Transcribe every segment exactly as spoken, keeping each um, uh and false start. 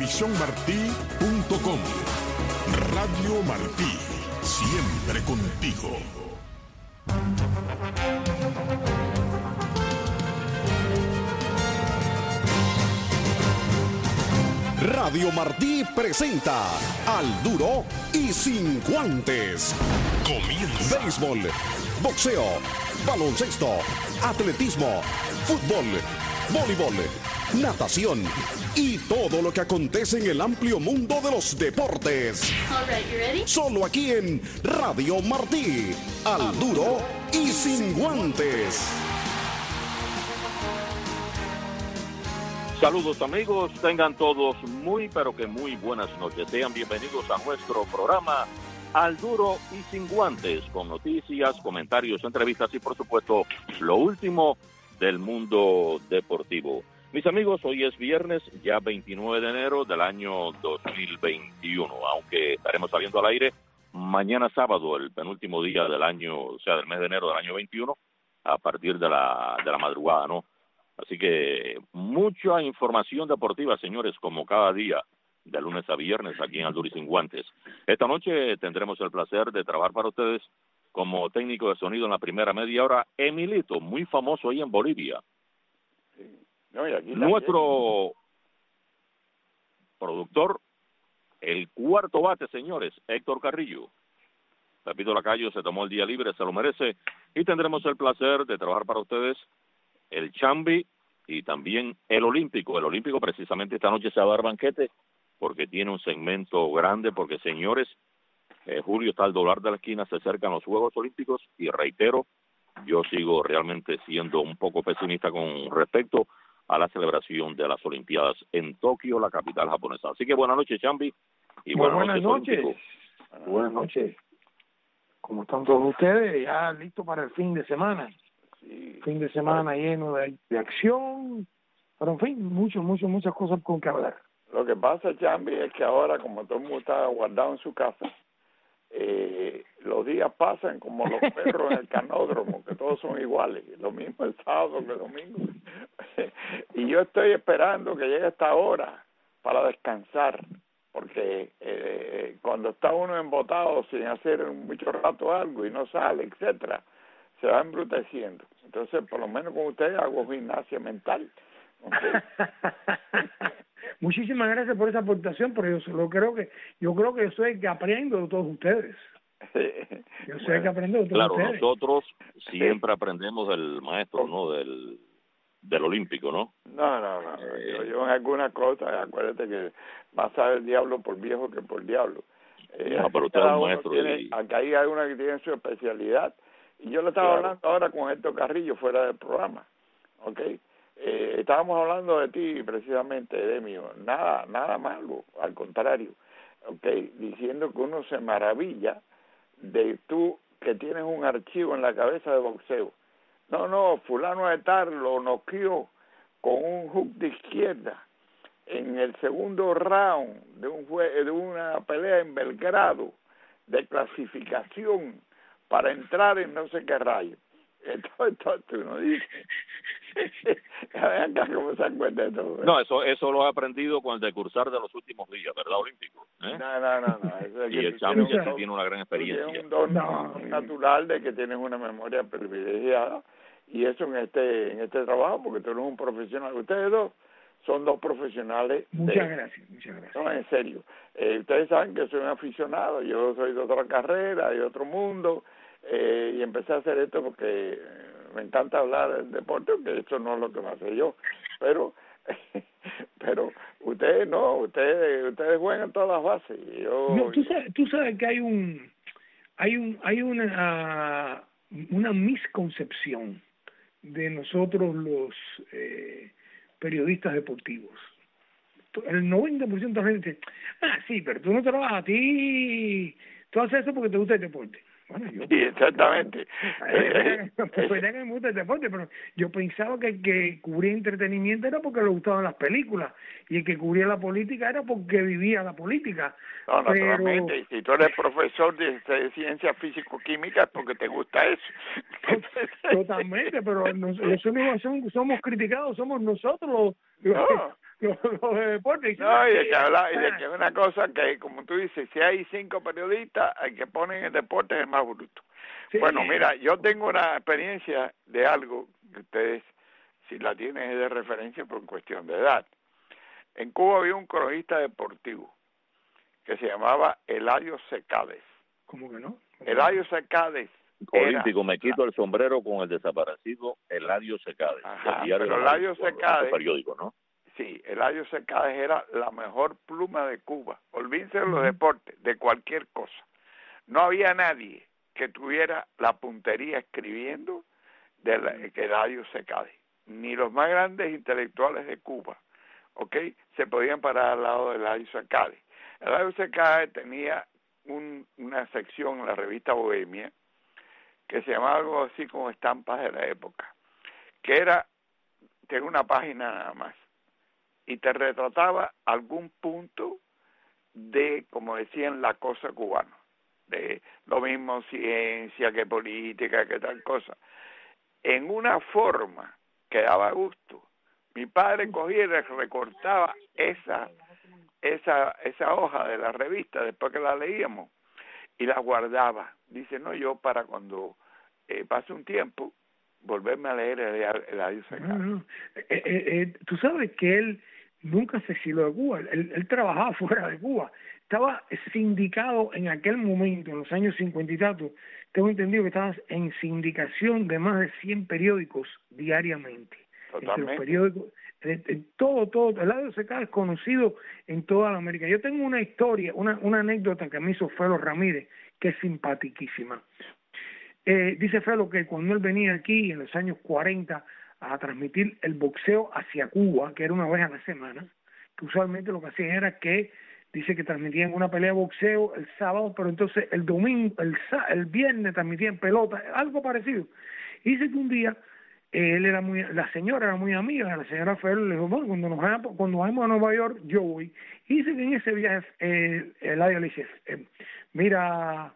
televisión martí punto com. Radio Martí, siempre contigo. Radio Martí presenta Al Duro y Sin Guantes. Comienza. Béisbol, boxeo, baloncesto, atletismo, fútbol, voleibol, natación y todo lo que acontece en el amplio mundo de los deportes. All right, you ready? Solo aquí en Radio Martí. Al Duro y Sin Guantes. Saludos amigos, tengan todos muy pero que muy buenas noches. Sean bienvenidos a nuestro programa Al Duro y Sin Guantes, con noticias, comentarios, entrevistas y por supuesto lo último del mundo deportivo. Mis amigos, hoy es viernes, ya veintinueve de enero del año dos mil veintiuno, aunque estaremos saliendo al aire mañana sábado, el penúltimo día del año, o sea del mes de enero del año veintiuno, a partir de la, de la madrugada, ¿no? Así que mucha información deportiva, señores, como cada día, de lunes a viernes, aquí en Al Duro y Sin Guantes. Esta noche tendremos el placer de trabajar para ustedes como técnico de sonido en la primera media hora, Emilito, muy famoso ahí en Bolivia. Sí. No, y aquí Nuestro productor, el cuarto bate, señores, Héctor Carrillo. Pepito Lacayo se tomó el día libre, se lo merece, y tendremos el placer de trabajar para ustedes el Chambi y también el Olímpico. El Olímpico precisamente esta noche se va a dar banquete porque tiene un segmento grande, porque señores, eh, Julio está al dólar de la esquina, se acercan los Juegos Olímpicos y reitero, yo sigo realmente siendo un poco pesimista con respecto a la celebración de las Olimpiadas en Tokio, la capital japonesa. Así que buenas noches, Chambi, y buenas, buenas noches, noches. Buenas noches. ¿Cómo están todos ustedes? Ya listos para el fin de semana. Sí. Fin de semana lleno de, de acción, pero en fin, mucho, mucho, muchas cosas con que hablar. Lo que pasa, Chambi, es que ahora, como todo el mundo está guardado en su casa, eh, los días pasan como los perros en el canódromo, que todos son iguales, lo mismo el sábado que el domingo. Y yo estoy esperando que llegue esta hora para descansar, porque eh, cuando está uno embotado sin hacer mucho rato algo y no sale, etcétera, se va embruteciendo. Entonces, por lo menos con ustedes hago gimnasia mental. ¿Okay? Muchísimas gracias por esa aportación, pero yo solo creo que yo creo que yo soy el que aprendo de todos ustedes. Yo soy bueno, el que aprendo de todos claro, ustedes. Claro, nosotros siempre aprendemos del maestro, ¿no? Del del Olímpico, ¿no? No, no, no. Eh, yo, yo en algunas cosas, acuérdate que más sabe el diablo por viejo que por diablo. Eh, no, pero usted es un maestro. Tiene, y... Acá hay alguna que tiene su especialidad. Y yo le estaba claro. hablando ahora con Héctor Carrillo fuera del programa, ¿ok? Eh, estábamos hablando de ti precisamente, de mí, nada, nada malo, al contrario, ¿ok? Diciendo que uno se maravilla de tú que tienes un archivo en la cabeza de boxeo. No, no, fulano de tal lo noqueó con un hook de izquierda en el segundo round de un jue- de una pelea en Belgrado de clasificación para entrar en no sé qué rayo. Entonces, entonces uno dice, vean acá cómo se acuerda de todo. No, eso eso lo he aprendido con el decursar de los últimos días, ¿verdad, Olímpico? ¿Eh? No, no, no, no. Eso es y que el Chambi tiene, sí tiene una gran experiencia. Tiene un don no, natural de que tienes una memoria privilegiada, y eso en este en este trabajo, porque tú eres un profesional. Ustedes dos son dos profesionales. Muchas de, gracias, muchas gracias. No, en serio. Eh, ustedes saben que soy un aficionado, yo soy de otra carrera, de otro mundo, eh, y empecé a hacer esto porque me encanta hablar del deporte, porque eso no es lo que me hace yo. Pero pero ustedes no, ustedes ustedes juegan todas las bases. Yo, no, tú sabes, tú sabes que hay un hay un hay una una misconcepción de nosotros los eh, periodistas deportivos. El noventa por ciento de la gente dice, ah, sí, pero tú no trabajas a ti, tú haces eso porque te gusta el deporte. Bueno, yo, sí, exactamente. Pues verdad que me gusta el deporte, pero yo pensaba que el que cubría entretenimiento era porque le gustaban las películas, y el que cubría la política era porque vivía la política. No, naturalmente, pero... y si tú eres profesor de, de ciencia físico-química es porque te gusta eso. Totalmente, pero nos, los únicos que somos criticados somos nosotros, No. Los, los de deporte. No, y de que habla, y de que es una cosa que, como tú dices, si hay cinco periodistas, hay que poner el deporte es el más bruto. Sí. Bueno, mira, yo tengo una experiencia de algo que ustedes, si la tienen, es de referencia por cuestión de edad. En Cuba había un cronista deportivo que se llamaba Eladio Secades. ¿Cómo que no? ¿Cómo Eladio Secades. Olímpico, me quito el sombrero con el desaparecido Eladio Secades. Ajá, pero Eladio Secades, periódico, ¿no? Sí, Eladio Secades era la mejor pluma de Cuba. Olvídense de los deportes, de cualquier cosa. No había nadie que tuviera la puntería escribiendo de la, que Eladio Secades. Ni los más grandes intelectuales de Cuba, ¿ok? Se podían parar al lado de Eladio Secades. Eladio Secades tenía un, una sección en la revista Bohemia que se llamaba algo así como Estampas de la Época, que era, tenía una página nada más, y te retrataba algún punto de, como decían, la cosa cubana, de lo mismo ciencia que política, que tal cosa, en una forma que daba gusto. Mi padre cogía y recortaba esa, esa, esa hoja de la revista después que la leíamos y la guardaba. Dice, no, yo para cuando eh, pase un tiempo, volverme a leer el, el Eladio Secades. No, no. Eh, eh, eh, tú sabes que él nunca se exilió de Cuba, él, él trabajaba fuera de Cuba, estaba sindicado en aquel momento, en los años cincuenta y tanto, tengo entendido que estaba en sindicación de más de cien periódicos diariamente. Totalmente. Entre los periódicos, eh, eh, todo, todo, Eladio Secades es conocido en toda la América. Yo tengo una historia, una, una anécdota que me hizo Felo Ramírez, que es simpaticísima. Eh, dice Felo que cuando él venía aquí en los años cuarenta a transmitir el boxeo hacia Cuba, que era una vez a la semana, que usualmente lo que hacían era que, dice que transmitían una pelea de boxeo el sábado, pero entonces el domingo, el, el viernes transmitían pelota, algo parecido. Y dice que un día, eh, él era muy, la señora era muy amiga, la señora Felo le dijo, bueno, cuando nos vayamos, cuando vayamos a Nueva York, yo voy. Y dice que en ese viaje, eh, Eladio le dice, eh, mira,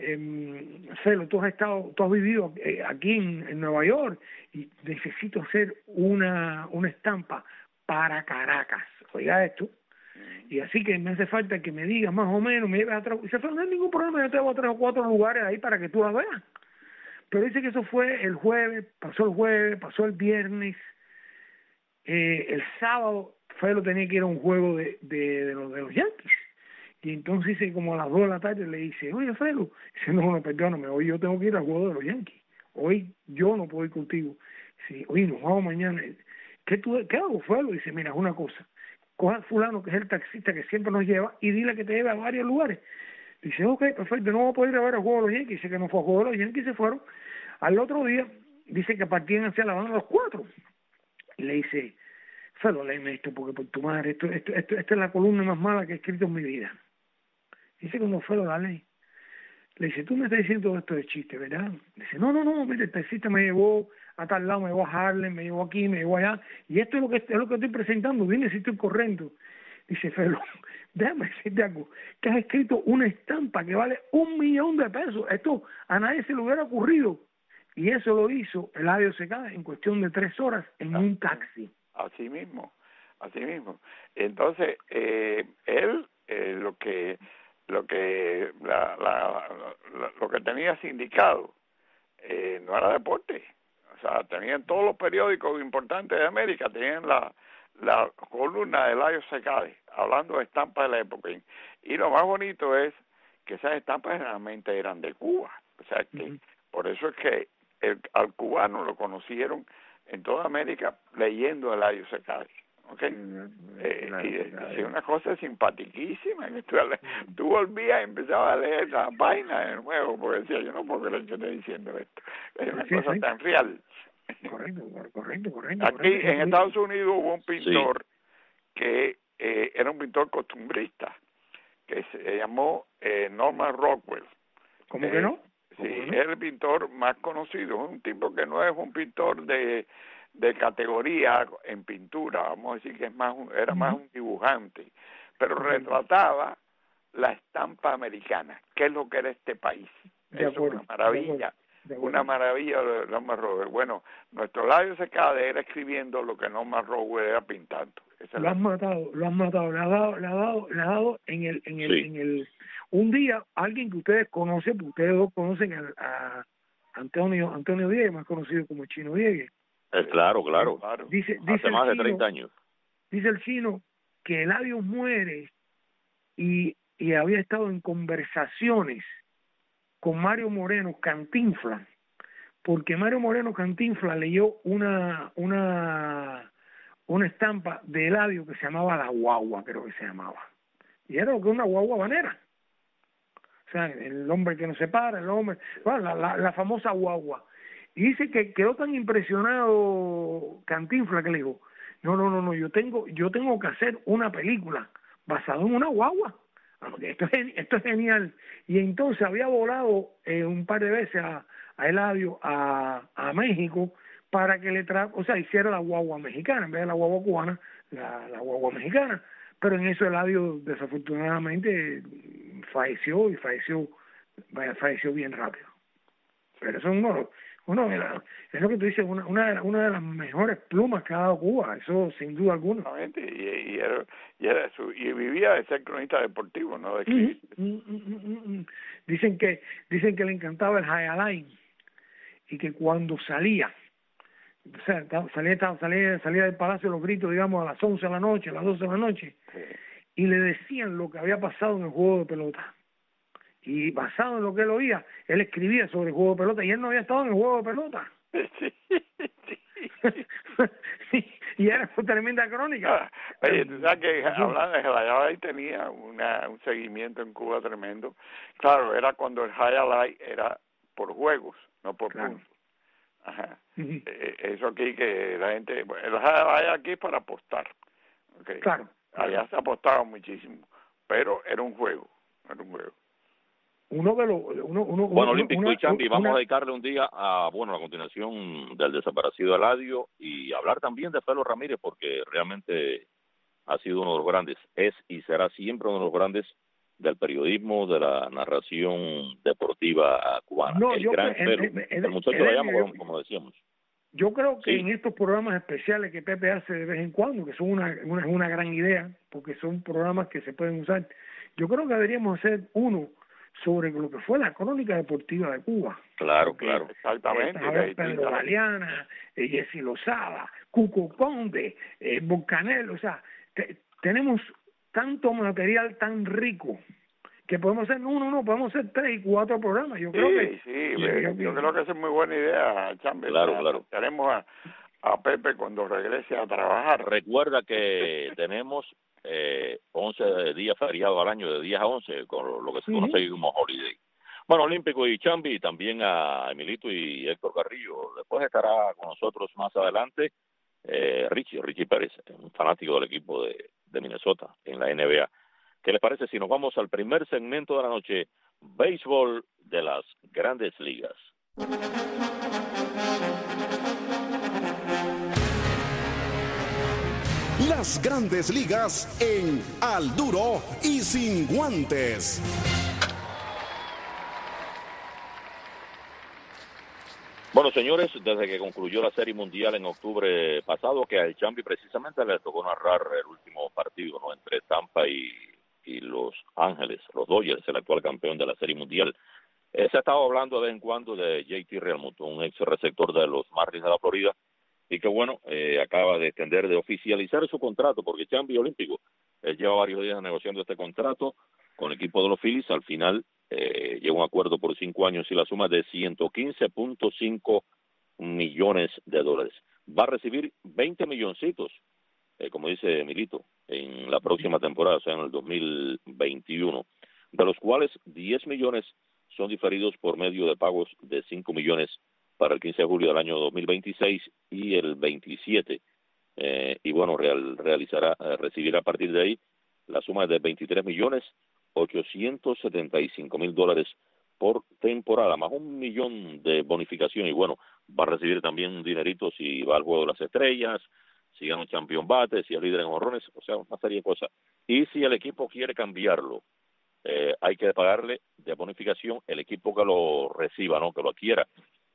Eh, Felo, tú has estado, tú has vivido eh, aquí en, en Nueva York y necesito hacer una una estampa para Caracas. Oiga esto. Y así que me hace falta que me digas más o menos, me lleves a tres, dice, Felo, no hay ningún problema, yo te voy a tres o cuatro lugares ahí para que tú la veas. Pero dice que eso fue el jueves, pasó el jueves, pasó el viernes, eh, el sábado Felo tenía que ir a un juego de, de, de los de los Yankees. Y entonces dice, como a las dos de la tarde le dice, oye, Felo, dice, no, no, perdóname, hoy yo tengo que ir al juego de los Yankees. Hoy yo no puedo ir contigo. Dice, oye, nos vamos mañana. ¿Qué, tú, ¿Qué hago, Felo? Dice, mira, es una cosa. Coja al fulano, que es el taxista que siempre nos lleva, y dile que te lleve a varios lugares. Dice, ok, perfecto, no voy a poder ir a ver el juego de los Yankees. Dice que no fue a juego de los Yankees, se fueron. Al otro día, dice que partían hacia La Habana los cuatro. Y le dice, Felo, léeme esto, porque por tu madre, esto, esto, esto, esta es la columna más mala que he escrito en mi vida. Dice cuando Felo la ley, le dice, tú me estás diciendo todo esto de chiste, ¿verdad? Dice, no, no, no, mire, el taxista me llevó a tal lado, me llevó a Harlem, me llevó aquí, me llevó allá, y esto es lo que es lo que estoy presentando, dime si estoy correcto. Dice Felo, déjame decirte algo, que has escrito una estampa que vale un millón de pesos, esto a nadie se le hubiera ocurrido, y eso lo hizo Eladio Secades en cuestión de tres horas en un taxi. Así mismo, así mismo. Entonces, eh, él, eh, lo que... lo que la, la, la, lo que tenía sindicado eh, no era deporte, o sea, tenían todos los periódicos importantes de América, tenían la la columna de Eladio Secades hablando de estampas de la época, y lo más bonito es que esas estampas generalmente eran de Cuba, o sea que uh-huh. Por eso es que el, al cubano lo conocieron en toda América leyendo a Eladio Secades. Okay. Eh, y es una cosa simpaticísima que tú, tú volvías y empezabas a leer la página de nuevo porque decía, yo no puedo creer que estoy diciendo esto, es una sí, cosa sí. tan real. Correcto, correcto, correcto. Aquí correcto, en Estados Unidos hubo un pintor sí. que eh, era un pintor costumbrista que se llamó eh, Norman Rockwell. ¿Cómo eh, que no? ¿Cómo sí, que no? Es el pintor más conocido, un tipo que no es un pintor de de categoría en pintura, vamos a decir que es más un, era uh-huh. más un dibujante, pero uh-huh. retrataba la estampa americana, que es lo que era este país. De Eso acuerdo, es una maravilla, una maravilla de Norman Rockwell. Bueno, nuestro labio se cae era escribiendo lo que Norman Rockwell era pintando. Esa lo han la... matado, lo han matado, le ha dado, le ha dado, le ha dado en el, en el, sí. en el, un día alguien que ustedes conocen, porque ustedes dos conocen a, a Antonio, Antonio Diegues, más conocido como Chino Diegues. Eh, claro, claro. Dice, dice hace más chino, de treinta años. Dice el chino que Eladio muere y, y había estado en conversaciones con Mario Moreno Cantinflas, porque Mario Moreno Cantinflas leyó una una una estampa de Eladio que se llamaba La Guagua, creo que se llamaba, y era lo que una guagua banera, o sea, el hombre que no se para, el hombre, bueno, la, la, la famosa guagua, y dice que quedó tan impresionado Cantinflas que le dijo, no, no, no, no, yo tengo, yo tengo que hacer una película basada en una guagua. Esto es, esto es genial. Y entonces había volado eh, un par de veces a, a Eladio a, a México para que le tra o sea, hiciera la guagua mexicana en vez de la guagua cubana, la, la guagua mexicana. Pero en eso Eladio desafortunadamente falleció y falleció, falleció bien rápido. Pero eso es uno, uno de la, es lo que tú dices, una, una, una de las mejores plumas que ha dado Cuba, eso sin duda alguna. Y, y, era, y, era su, y vivía de ser cronista deportivo, ¿no? De que... mm, mm, mm, mm, mm. Dicen que dicen que le encantaba el Highline y que cuando salía, o sea, salía, salía, salía del Palacio de los Gritos, digamos, a las once de la noche, a las doce de la noche, sí. Y le decían lo que había pasado en el juego de pelota. Y basado en lo que él oía, él escribía sobre el juego de pelota, y él no había estado en el juego de pelota. Sí, sí. Y era una tremenda crónica. Ah, oye, tú sabes que hablando de Highlight tenía una, un seguimiento en Cuba tremendo. Claro, era cuando el Highlight era por juegos, no por claro. puntos. Ajá. Uh-huh. eh, eso aquí que la gente, el Highlight aquí es para apostar. Okay. Claro. Allá se apostaba muchísimo, pero era un juego, era un juego. Uno de los uno, uno, bueno, uno, Olímpico una, y Chambi, vamos una... a dedicarle un día a, bueno, a continuación del desaparecido Eladio y hablar también de Felo Ramírez, porque realmente ha sido uno de los grandes, es y será siempre uno de los grandes del periodismo, de la narración deportiva cubana. No, el yo, gran el, Felo, el, el, el muchacho de allá, como, como decíamos. Yo creo que sí. en estos programas especiales que Pepe hace de vez en cuando, que son una, una, una gran idea, porque son programas que se pueden usar, yo creo que deberíamos hacer uno sobre lo que fue la crónica deportiva de Cuba. Claro, porque, claro. Exactamente. Eh, Pedro Galeana, eh, Jessy Lozada, Cuco Conde, eh, Volcanel, o sea, te, tenemos tanto material tan rico que podemos hacer uno, no, podemos hacer tres y cuatro programas. Yo sí, creo que sí, yo, yo, yo creo que esa es muy buena idea, Chambe. Claro, claro. Tenemos a, a Pepe cuando regrese a trabajar. Recuerda que tenemos eh, once días feriados al año, de diez a once, con lo que se conoce uh-huh. como holiday. Bueno, Olímpico y Chambi, también a Emilito y Héctor Carrillo. Después estará con nosotros más adelante eh, Richie, Richie Pérez, un fanático del equipo de, de Minnesota en la N B A. ¿Qué les parece si nos vamos al primer segmento de la noche, béisbol de las Grandes Ligas? Las Grandes Ligas en Al Duro y Sin Guantes. Bueno, señores, desde que concluyó la Serie Mundial en octubre pasado, que al Chambi precisamente le tocó narrar el último partido, ¿no?, entre Tampa y, y Los Ángeles, los Dodgers, el actual campeón de la Serie Mundial. Eh, se ha estado hablando de vez en cuando de J T Realmuto, un ex receptor de los Marlins de la Florida, y que bueno, eh, acaba de extender, de oficializar su contrato, porque Chambi Olímpico, él lleva varios días negociando este contrato con el equipo de los Phillies. Al final eh, llegó un acuerdo por cinco años y la suma de ciento quince punto cinco millones de dólares. Va a recibir veinte milloncitos, eh, como dice Milito, en la próxima temporada, o sea, en el dos mil veintiuno, de los cuales diez millones son diferidos por medio de pagos de cinco millones para el quince de julio del año dos mil veintiséis y el veintisiete. Eh, y bueno, real, realizará, eh, recibirá a partir de ahí la suma de veintitrés millones ochocientos setenta y cinco mil dólares por temporada, más un millón de bonificación. Y bueno, va a recibir también un dinerito si va al Juego de las Estrellas, si gana un campeón bate, si es líder en honrones, o sea, una serie de cosas. Y si el equipo quiere cambiarlo, eh, hay que pagarle de bonificación el equipo que lo reciba, ¿no?, que lo adquiera.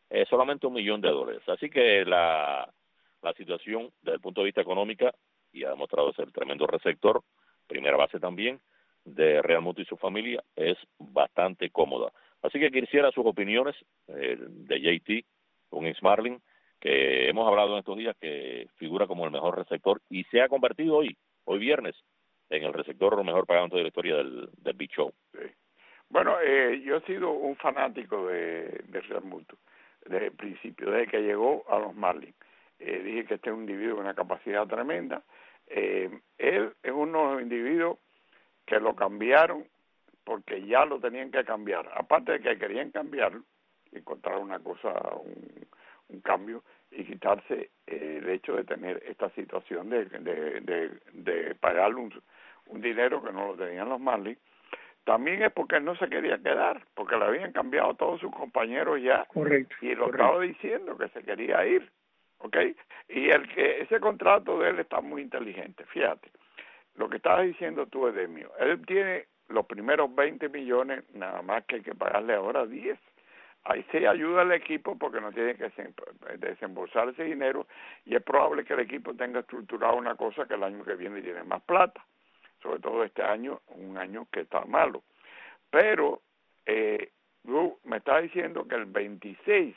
eh, solamente un millón de dólares. Así que la, la situación desde el punto de vista económico, y ha demostrado ser tremendo receptor, primera base también, de Real Muto y su familia, es bastante cómoda. Así que quisiera sus opiniones eh, de J T, un ex Marlin, que hemos hablado en estos días, que figura como el mejor receptor y se ha convertido hoy, hoy viernes, en el receptor mejor pagado en toda la historia del, del Big Show. Sí. Bueno, eh, yo he sido un fanático de, de Real Muto desde el principio, desde que llegó a los Marlins. Eh, dije que este es un individuo con una capacidad tremenda. Eh, él es uno de los individuos que lo cambiaron porque ya lo tenían que cambiar. Aparte de que querían cambiarlo, encontrar una cosa, un, un cambio y quitarse eh, el hecho de tener esta situación de, de, de, de pagarle un, un dinero que no lo tenían los Marlins. También es porque él no se quería quedar, porque le habían cambiado a todos sus compañeros ya. Correcto. Y lo correcto. estaba diciendo que se quería ir, ¿ok? Y el que ese contrato de él está muy inteligente, fíjate. Lo que estabas diciendo tú, Edemio, él tiene los primeros veinte millones, nada más que hay que pagarle ahora diez. Ahí se ayuda al equipo porque no tiene que desembolsar ese dinero y es probable que el equipo tenga estructurado una cosa que el año que viene tiene más plata, sobre todo este año, un año que está malo. Pero eh, tú me estás diciendo que el veintiséis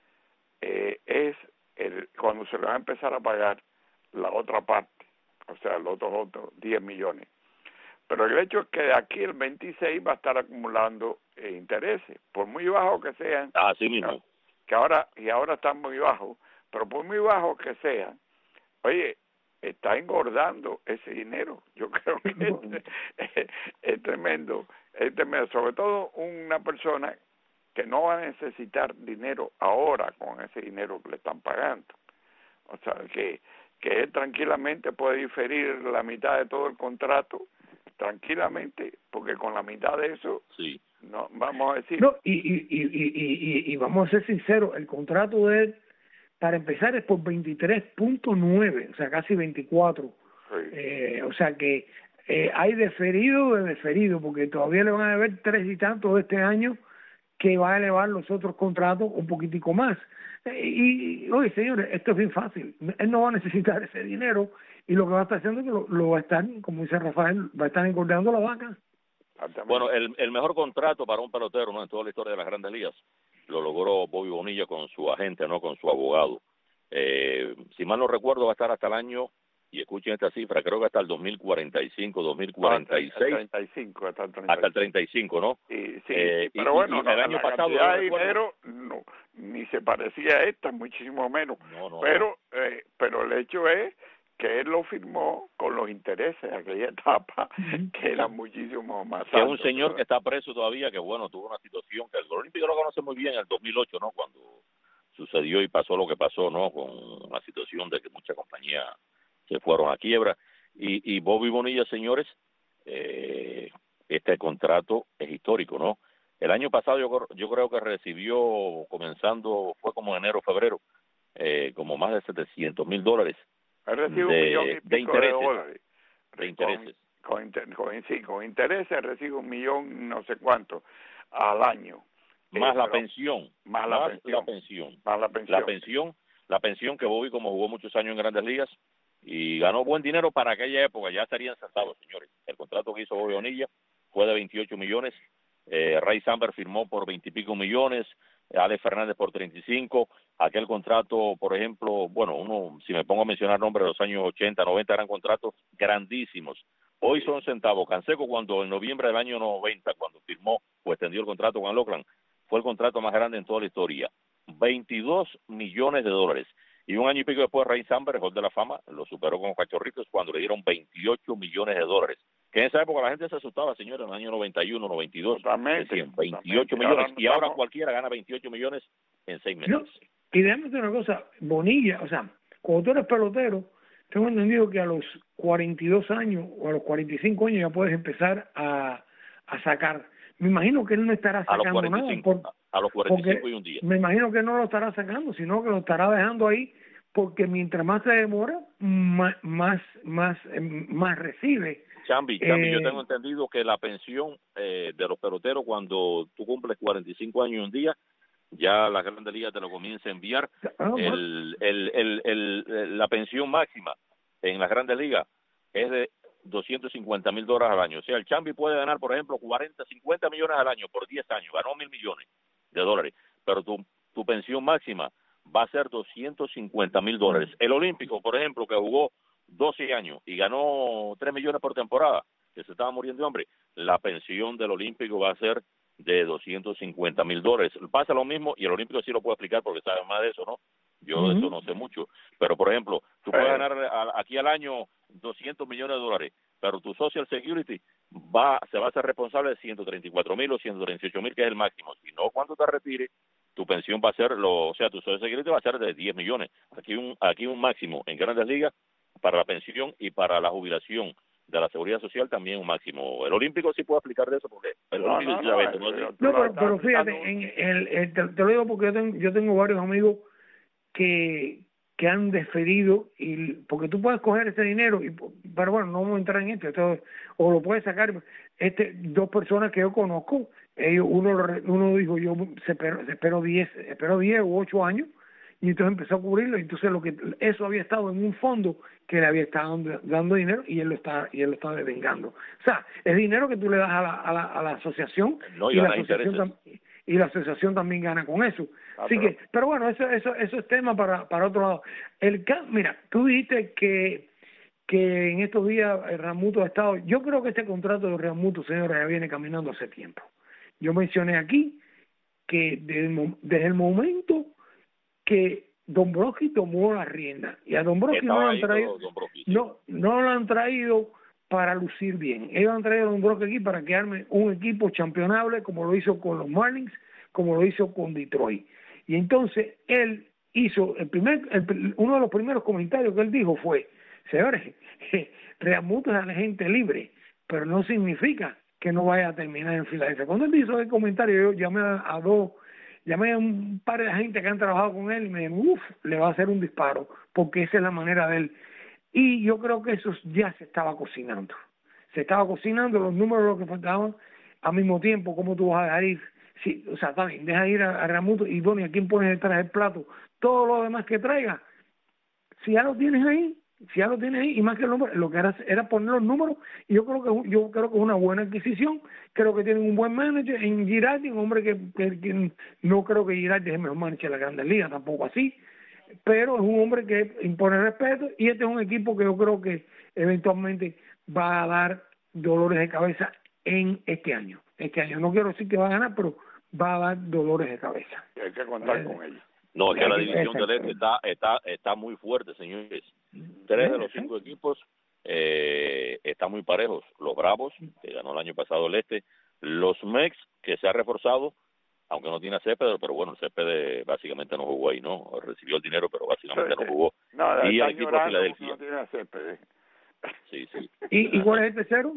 eh, es el, cuando se le va a empezar a pagar la otra parte, o sea, los otros otros diez millones. Pero el hecho es que de aquí el veintiséis va a estar acumulando eh, intereses, por muy bajos que sean. Así mismo. Que ahora, y ahora están muy bajos, pero por muy bajos que sean, oye, está engordando ese dinero. Yo creo que es, es, es tremendo, es tremendo. Sobre todo una persona que no va a necesitar dinero ahora con ese dinero que le están pagando. O sea, que, que él tranquilamente puede diferir la mitad de todo el contrato tranquilamente, porque con la mitad de eso, sí, no vamos a decir... No, y, y, y, y, y, y vamos a ser sinceros, el contrato de él, para empezar, es por veintitrés punto nueve, o sea, casi veinticuatro. Sí. Eh, o sea que eh, hay deferido de deferido, porque todavía le van a deber tres y tantos de este año, que va a elevar los otros contratos un poquitico más. Eh, y, y, oye, señores, esto es bien fácil. Él no va a necesitar ese dinero y lo que va a estar haciendo es que lo, lo va a estar, como dice Rafael, va a estar engordando la vaca. Bueno, el, el mejor contrato para un pelotero, ¿no?, en toda la historia de las Grandes Ligas lo logró Bobby Bonilla con su agente, no con su abogado. Eh, si mal no recuerdo, va a estar hasta el año, y escuchen esta cifra, creo que hasta el dos mil cuarenta y cinco, dos mil cuarenta y seis. treinta y cinco, hasta el treinta y cinco. Hasta el treinta y cinco, ¿no? Y, sí, eh, pero y, bueno, y no, el año la pasado, cantidad de recuerdo, dinero no, ni se parecía a esta, muchísimo menos. No, no, pero no. Eh, pero el hecho es que él lo firmó con los intereses de aquella etapa, que eran muchísimo más altos. Que es un señor que está preso todavía, que bueno, tuvo una situación que el Olímpico lo conoce muy bien en el dos mil ocho, ¿no?, cuando sucedió y pasó lo que pasó, ¿no?, con la situación de que muchas compañías se fueron a quiebra. Y, y Bobby Bonilla, señores, eh, este contrato es histórico, ¿no? El año pasado yo, yo creo que recibió, comenzando, fue como enero, febrero, eh, como más de setecientos mil dólares. Él recibe un de, millón y pico de intereses. de dólares. De intereses. Con, con, con, sí, con intereses recibe un millón no sé cuánto al año. Más eh, la pensión. Más, la, más pensión, la pensión. Más la pensión. La pensión, la pensión que Bobby, como jugó muchos años en Grandes Ligas, y ganó buen dinero para aquella época, ya estarían sentados, señores. El contrato que hizo Bobby Bonilla fue de veintiocho millones, eh, Ray Samberg firmó por veinte y pico millones, Alex Fernández por treinta y cinco, aquel contrato, por ejemplo, bueno, uno, si me pongo a mencionar nombres de los años ochenta, noventa, eran contratos grandísimos. Hoy son centavos. Canseco, cuando en noviembre del año noventa, cuando firmó o extendió el contrato con el Oakland, fue el contrato más grande en toda la historia, veintidós millones de dólares. Y un año y pico después, Ray Samberg, Hall de la Fama, lo superó con los Cachorritos cuando le dieron veintiocho millones de dólares. Que en esa época la gente se asustaba, señores, en el año noventa y uno, noventa y dos. Totalmente. Decían, veintiocho totalmente. millones. Ahora y ahora estamos... cualquiera gana veintiocho millones en seis meses. No, y déjame decir una cosa, Bonilla, o sea, cuando tú eres pelotero, tengo entendido que a los cuarenta y dos años o a los cuarenta y cinco años ya puedes empezar a, a sacar. Me imagino que él no estará sacando nada. Por, a los cuarenta y cinco y un día. Me imagino que no lo estará sacando, sino que lo estará dejando ahí, porque mientras más se demora, más más más, más recibe. Chambi, Chambi, eh, yo tengo entendido que la pensión eh, de los peloteros, cuando tú cumples cuarenta y cinco años y un día, ya la Grandes Ligas te lo comienza a enviar. El, el, el, el, la pensión máxima en las Grandes Ligas es de doscientos cincuenta mil dólares al año. O sea, el Chambi puede ganar, por ejemplo, cuarenta, cincuenta millones al año por diez años. Ganó mil millones de dólares. Pero tu, tu pensión máxima va a ser doscientos cincuenta mil dólares. El Olímpico, por ejemplo, que jugó doce años y ganó tres millones por temporada, que se estaba muriendo de hambre, la pensión del Olímpico va a ser de doscientos cincuenta mil dólares. Pasa lo mismo, y el Olímpico sí lo puede explicar porque sabe más de eso, ¿no? Yo uh-huh. de eso no sé mucho. Pero, por ejemplo, tú puedes ganar a, aquí al año doscientos millones de dólares, pero tu Social Security va se va a ser responsable de ciento treinta y cuatro mil o ciento treinta y ocho mil, que es el máximo. Si no, cuando te retires, tu pensión va a ser, lo, o sea, tu Social Security va a ser de diez millones. Aquí un aquí un máximo en Grandes Ligas para la pensión y para la jubilación de la Seguridad Social también un máximo. El Olímpico sí puede explicar de eso porque el no, Olímpico no, no, no, no, no, pero, pero fíjate, en el, el, te, te lo digo porque yo tengo, yo tengo varios amigos que que han despedido, y porque tú puedes coger ese dinero, y pero bueno, no vamos a entrar en esto, esto o lo puedes sacar. Este dos personas que yo conozco, ellos uno uno dijo yo se esperó, se esperó diez esperó diez u ocho años, y entonces empezó a cubrirlo. Entonces lo que eso había estado en un fondo que le había estado dando, dando dinero, y él lo está y él lo está devengando. O sea, es dinero que tú le das a la a la, a la asociación, no, y la asociación también y la asociación también gana con eso. Ah, Así pero... que, pero bueno, eso eso eso es tema para para otro lado. El mira, tú dijiste que que en estos días Realmuto ha estado. Yo creo que este contrato de Realmuto, señora, ya viene caminando hace tiempo. Yo mencioné aquí que desde, desde el momento que Dombrowski tomó la rienda, y a Dombrowski no lo han traído, no no lo han traído para lucir bien. Ellos han traído a Dombrowski aquí para que arme un equipo championable, como lo hizo con los Marlins, como lo hizo con Detroit. Y entonces él hizo el primer, el, uno de los primeros comentarios que él dijo fue: señores, Realmuto es agente libre, pero no significa que no vaya a terminar en Filadelfia. Cuando él hizo el comentario, yo llamé a, a dos, llamé a un par de gente que han trabajado con él, y me dijeron, uff, le va a hacer un disparo, porque esa es la manera de él. Y yo creo que eso ya se estaba cocinando. Se estaba cocinando, los números lo que faltaban, al mismo tiempo, ¿cómo tú vas a dejar ir? Sí, o sea, también, deja ir a, a Realmuto, y bueno, ¿a quién pones detrás del plato? Todo lo demás que traiga, si ya lo tienes ahí, si ya lo tienes ahí, y más que el número, lo que era era poner los números, y yo creo que yo creo que es una buena adquisición. Creo que tienen un buen manager en Girardi, un hombre que, que, que no creo que Girardi es el mejor manager de la Grandes Ligas, tampoco así, pero es un hombre que impone respeto, y este es un equipo que yo creo que eventualmente va a dar dolores de cabeza en este año. Este año no quiero decir que va a ganar, pero va a dar dolores de cabeza. Y hay que contar con ellos. No, es que la división del Este está, está, está muy fuerte, señores. Tres de los cinco equipos eh, están muy parejos. Los Bravos, que ganó el año pasado el Este. Los Mex, que se ha reforzado, aunque no tiene a Céspedes, pero bueno, el Céspedes básicamente no jugó ahí, ¿no? Recibió el dinero, pero básicamente no jugó. No, y el equipo de Filadelfia. No tiene a Céspedes. Sí, sí. ¿Y, ¿Y cuál es el tercero?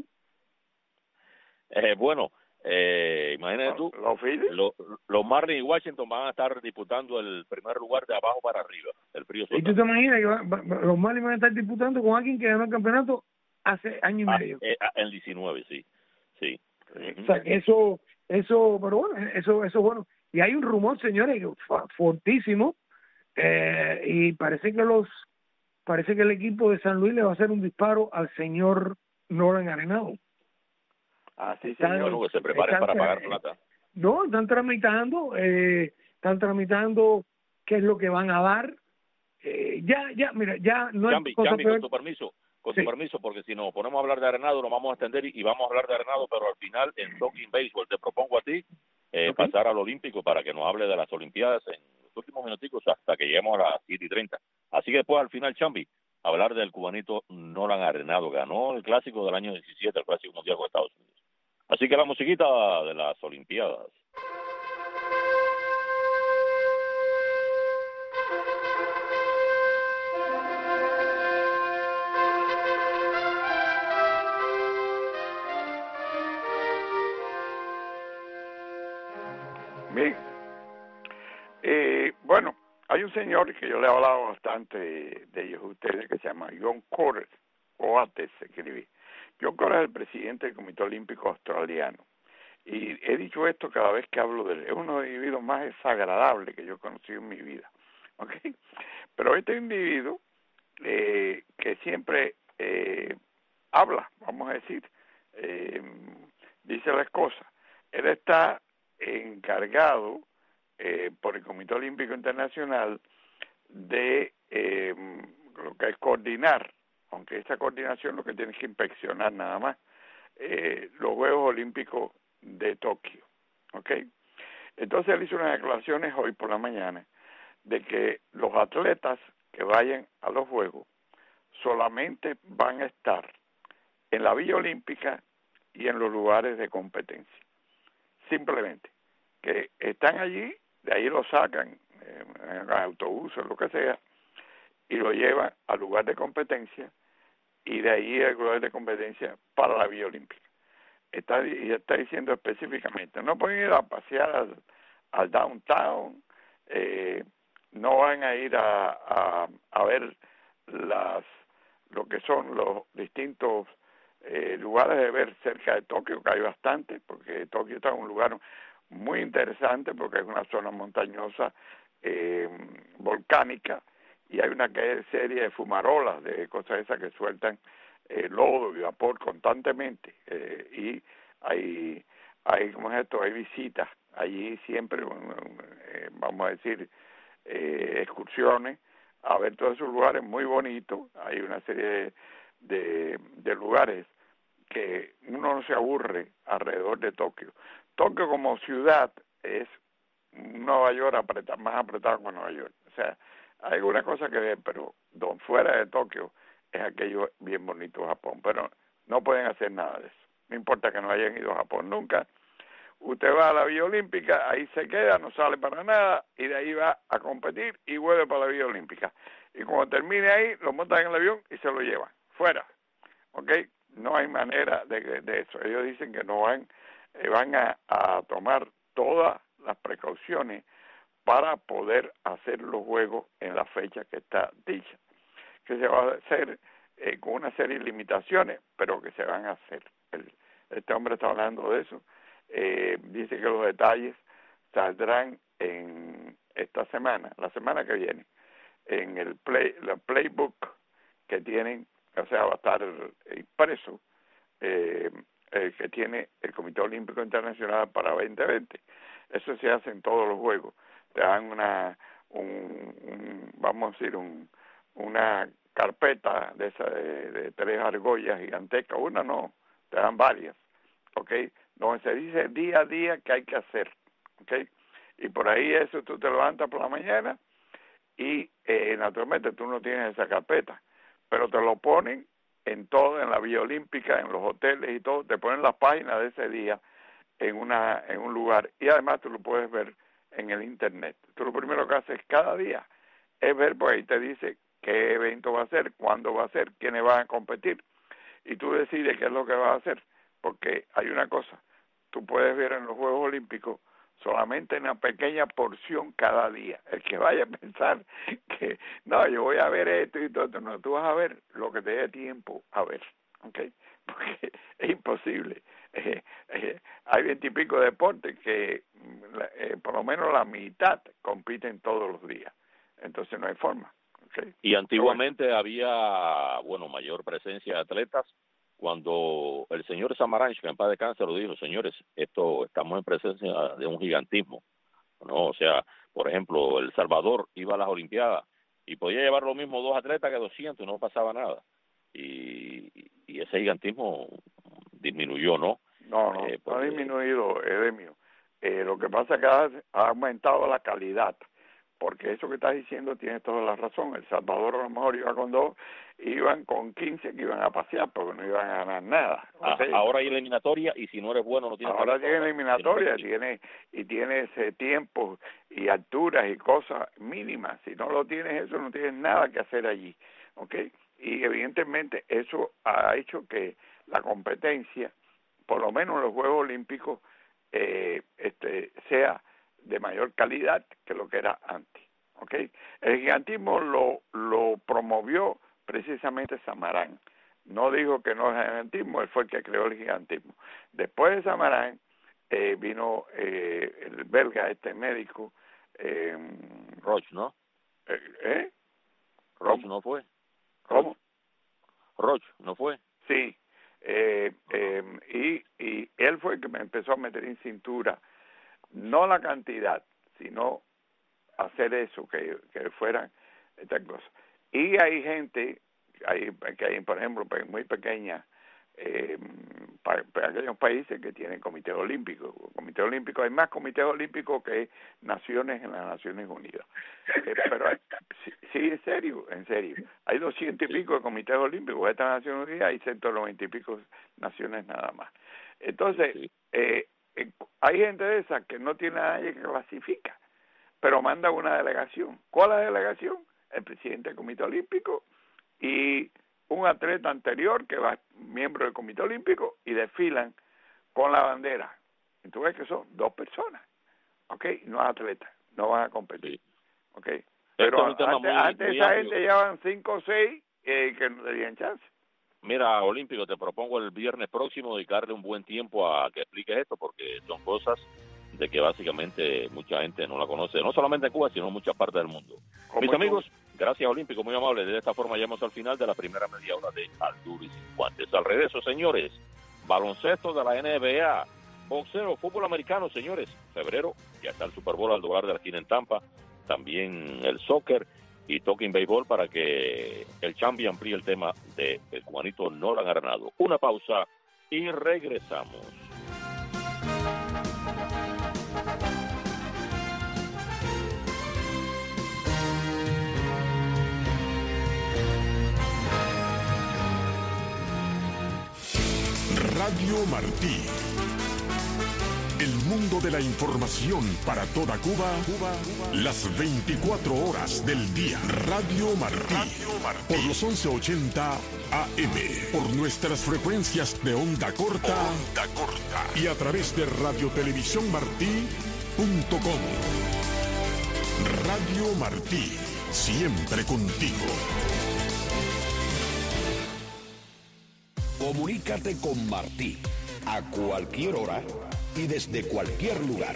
Eh, bueno, eh, imagínate tú, los lo, los Marlins y Washington van a estar disputando el primer lugar de abajo para arriba, el frío. ¿Y tú te imaginas que va, va, los Marlins van a estar disputando con alguien que ganó el campeonato hace año y ah, medio? Eh, en diecinueve, sí, sí. O sea, que eso, eso, pero bueno, eso, eso bueno. Y hay un rumor, señores, fortísimo, eh, y parece que los, parece que el equipo de San Luis le va a hacer un disparo al señor Nolan Arenado. Ah, sí, están, señor. Bueno, que se preparen están, para pagar plata. No, están tramitando, eh, están tramitando qué es lo que van a dar. Eh, ya, ya, mira, ya no Chambi, es cosa Chambi, peor. con tu permiso, con sí. tu permiso, porque si nos ponemos a hablar de Arenado, nos vamos a extender y, y vamos a hablar de Arenado, pero al final, en Talking Baseball, te propongo a ti eh, okay. pasar al Olímpico para que nos hable de las Olimpiadas en los últimos minuticos hasta que lleguemos a las siete y treinta. Así que después, al final, Chambi, hablar del cubanito Nolan Arenado. Ganó el clásico del año diecisiete, el clásico mundial con Estados Unidos. Así que la musiquita de las Olimpiadas. Bien. Eh, bueno, hay un señor que yo le he hablado bastante de, de ellos ustedes, que se llama John Coates, o Ates se escribe. John Coates es el presidente del Comité Olímpico Australiano. y he dicho esto cada vez que hablo de él, es uno de los individuos más desagradables que yo he conocido en mi vida, ¿ok? Pero este individuo eh, que siempre eh, habla, vamos a decir, eh, dice las cosas, él está encargado eh, por el Comité Olímpico Internacional de eh, lo que es coordinar, aunque esa coordinación lo que tiene es que inspeccionar nada más, eh, los Juegos Olímpicos de Tokio, ¿ok? Entonces él hizo unas declaraciones hoy por la mañana de que los atletas que vayan a los Juegos solamente van a estar en la Villa Olímpica y en los lugares de competencia. Simplemente, que están allí, de ahí lo sacan eh, en autobuses, lo que sea, y lo llevan al lugar de competencia, y de ahí al lugar de competencia para la Villa Olímpica. Está, y está diciendo específicamente, no pueden ir a pasear al, al downtown, eh, no van a ir a, a, a ver las lo que son los distintos eh, lugares de ver cerca de Tokio, que hay bastante, porque Tokio está en un lugar muy interesante, porque es una zona montañosa, eh, volcánica, y hay una serie de fumarolas, de cosas esas que sueltan eh, lodo y vapor constantemente, eh, y hay, hay, ¿cómo es esto? Hay visitas allí siempre, eh, vamos a decir, eh, excursiones, a ver todos esos lugares muy bonitos. Hay una serie de, de, de lugares que uno no se aburre alrededor de Tokio. Tokio como ciudad es Nueva York apretado, más apretado que Nueva York. O sea, hay alguna cosa que ver, pero don, fuera de Tokio es aquello bien bonito Japón. Pero no pueden hacer nada de eso. No importa que no hayan ido a Japón nunca. Usted va a la Villa Olímpica, ahí se queda, no sale para nada, y de ahí va a competir y vuelve para la Villa Olímpica. Y cuando termine ahí, lo montan en el avión y se lo llevan, fuera. ¿Ok? No hay manera de, de eso. Ellos dicen que no van, eh, van a, a tomar todas las precauciones para poder hacer los juegos en la fecha que está dicha. Que se va a hacer eh, con una serie de limitaciones, pero que se van a hacer. El, este hombre está hablando de eso. Eh, dice que los detalles saldrán en esta semana, la semana que viene, en el play, la playbook que tienen, o sea, va a estar impreso, eh, el que tiene el Comité Olímpico Internacional para veinte veinte. Eso se hace en todos los juegos. Te dan una, un, un vamos a decir, un, una carpeta de, esa, de, de tres argollas gigantescas, una no, te dan varias, ¿ok? Donde se dice día a día qué hay que hacer, ¿ok? Y por ahí eso tú te levantas por la mañana y eh, naturalmente tú no tienes esa carpeta, pero te lo ponen en todo, en la Villa Olímpica, en los hoteles y todo, te ponen las páginas de ese día en una en un lugar, y además tú lo puedes ver en el internet. Tú lo primero que haces cada día es ver, pues ahí te dice qué evento va a ser, cuándo va a ser, quiénes van a competir, y tú decides qué es lo que vas a hacer, porque hay una cosa, tú puedes ver en los Juegos Olímpicos solamente una pequeña porción cada día. El que vaya a pensar que, no, yo voy a ver esto y todo, no, tú vas a ver lo que te dé tiempo a ver, ¿ok? Porque es imposible. Eh, eh, hay veintipico deportes que eh, por lo menos la mitad compiten todos los días. Entonces no hay forma. ¿Okay? Y antiguamente bueno, había, bueno, mayor presencia de atletas. Cuando el señor Samaranch, que en paz descanse, lo dijo, señores, esto estamos en presencia de un gigantismo, ¿no? O sea, por ejemplo, El Salvador iba a las Olimpiadas y podía llevar lo mismo dos atletas que doscientos y no pasaba nada. Y, y ese gigantismo disminuyó, ¿no? No, no, eh, porque... no ha disminuido, Edemio. Eh, lo que pasa es que ha, ha aumentado la calidad, porque eso que estás diciendo tiene toda la razón. El Salvador a lo mejor iba con dos, iban con quince que iban a pasear porque no iban a ganar nada. Ah, ahora hay eliminatoria y si no eres bueno no tienes. Ahora tiene eliminatoria, tiene y tiene ese tiempo y alturas y cosas mínimas. Si no lo tienes eso no tienes nada que hacer allí, ¿ok? Y evidentemente eso ha hecho que la competencia, por lo menos en los Juegos Olímpicos, eh, este sea de mayor calidad que lo que era antes, ¿ok? El gigantismo lo, lo promovió precisamente Samarán. No dijo que no es gigantismo, él fue el que creó el gigantismo. Después de Samarán, eh, vino eh, el belga, este médico. Eh, Roche, ¿no? Eh, ¿eh? Roche no fue. ¿Cómo? Roche, ¿no fue? Sí. Eh, eh, y, y él fue el que me empezó a meter en cintura, no la cantidad, sino hacer eso, que, que fueran estas cosas. Y hay gente, hay, que hay, por ejemplo, muy pequeña, eh, para, para aquellos países que tienen comités olímpicos. Comité olímpico, hay más comités olímpicos que naciones en las Naciones Unidas. Eh, pero hay, sí, sí, en serio, en serio. Hay doscientos y pico de comités olímpicos. Estas Naciones Unidas hay ciento noventa y pico naciones nada más. Entonces, sí. eh, eh, hay gente de esas que no tiene a nadie que clasifica, pero manda una delegación. ¿Cuál es la delegación? El presidente del Comité Olímpico y un atleta anterior que va miembro del Comité Olímpico y desfilan con la bandera. Entonces que son dos personas, ¿ok? No atletas, no van a competir, ¿ok? Pero antes, muy, antes muy esa amplio. Gente llevan cinco o seis eh, que no tenían chance. Mira, Olímpico, te propongo el viernes próximo dedicarle un buen tiempo a que expliques esto, porque son cosas de que básicamente mucha gente no la conoce, no solamente en Cuba, sino en muchas partes del mundo. Mis amigos, gracias Olímpico, muy amable. De esta forma llegamos al final de la primera media hora de Al Duro y Sin Guantes. Al regreso, señores, baloncesto de la N B A, boxeo, fútbol americano, señores. Febrero, ya está el Super Bowl al lugar de la esquina en Tampa, también el soccer y Talking Béisbol para que el champion amplíe el tema de el cubanito Nolan Arenado. Una pausa y regresamos. Radio Martí. El mundo de la información para toda Cuba, Cuba, Cuba, las veinticuatro horas del día. Radio Martí. Radio Martí. Por los once ochenta A M. Por nuestras frecuencias de onda corta. Onda corta. Y a través de radiotelevisión martí punto com. Radio Martí. Siempre contigo. Comunícate con Martí a cualquier hora y desde cualquier lugar.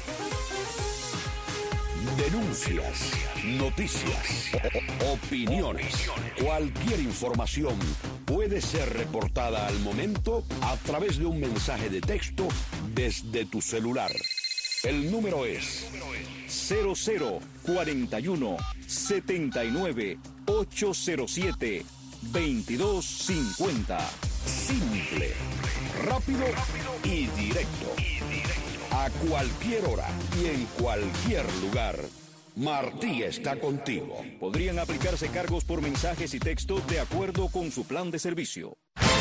Denuncias, noticias, opiniones, cualquier información puede ser reportada al momento a través de un mensaje de texto desde tu celular. El número es cero cero cuarenta y uno setenta y nueve ochocientos siete veintidós cincuenta. Simple, rápido y directo. A cualquier hora y en cualquier lugar, Martí está contigo. Podrían aplicarse cargos por mensajes y texto de acuerdo con su plan de servicio.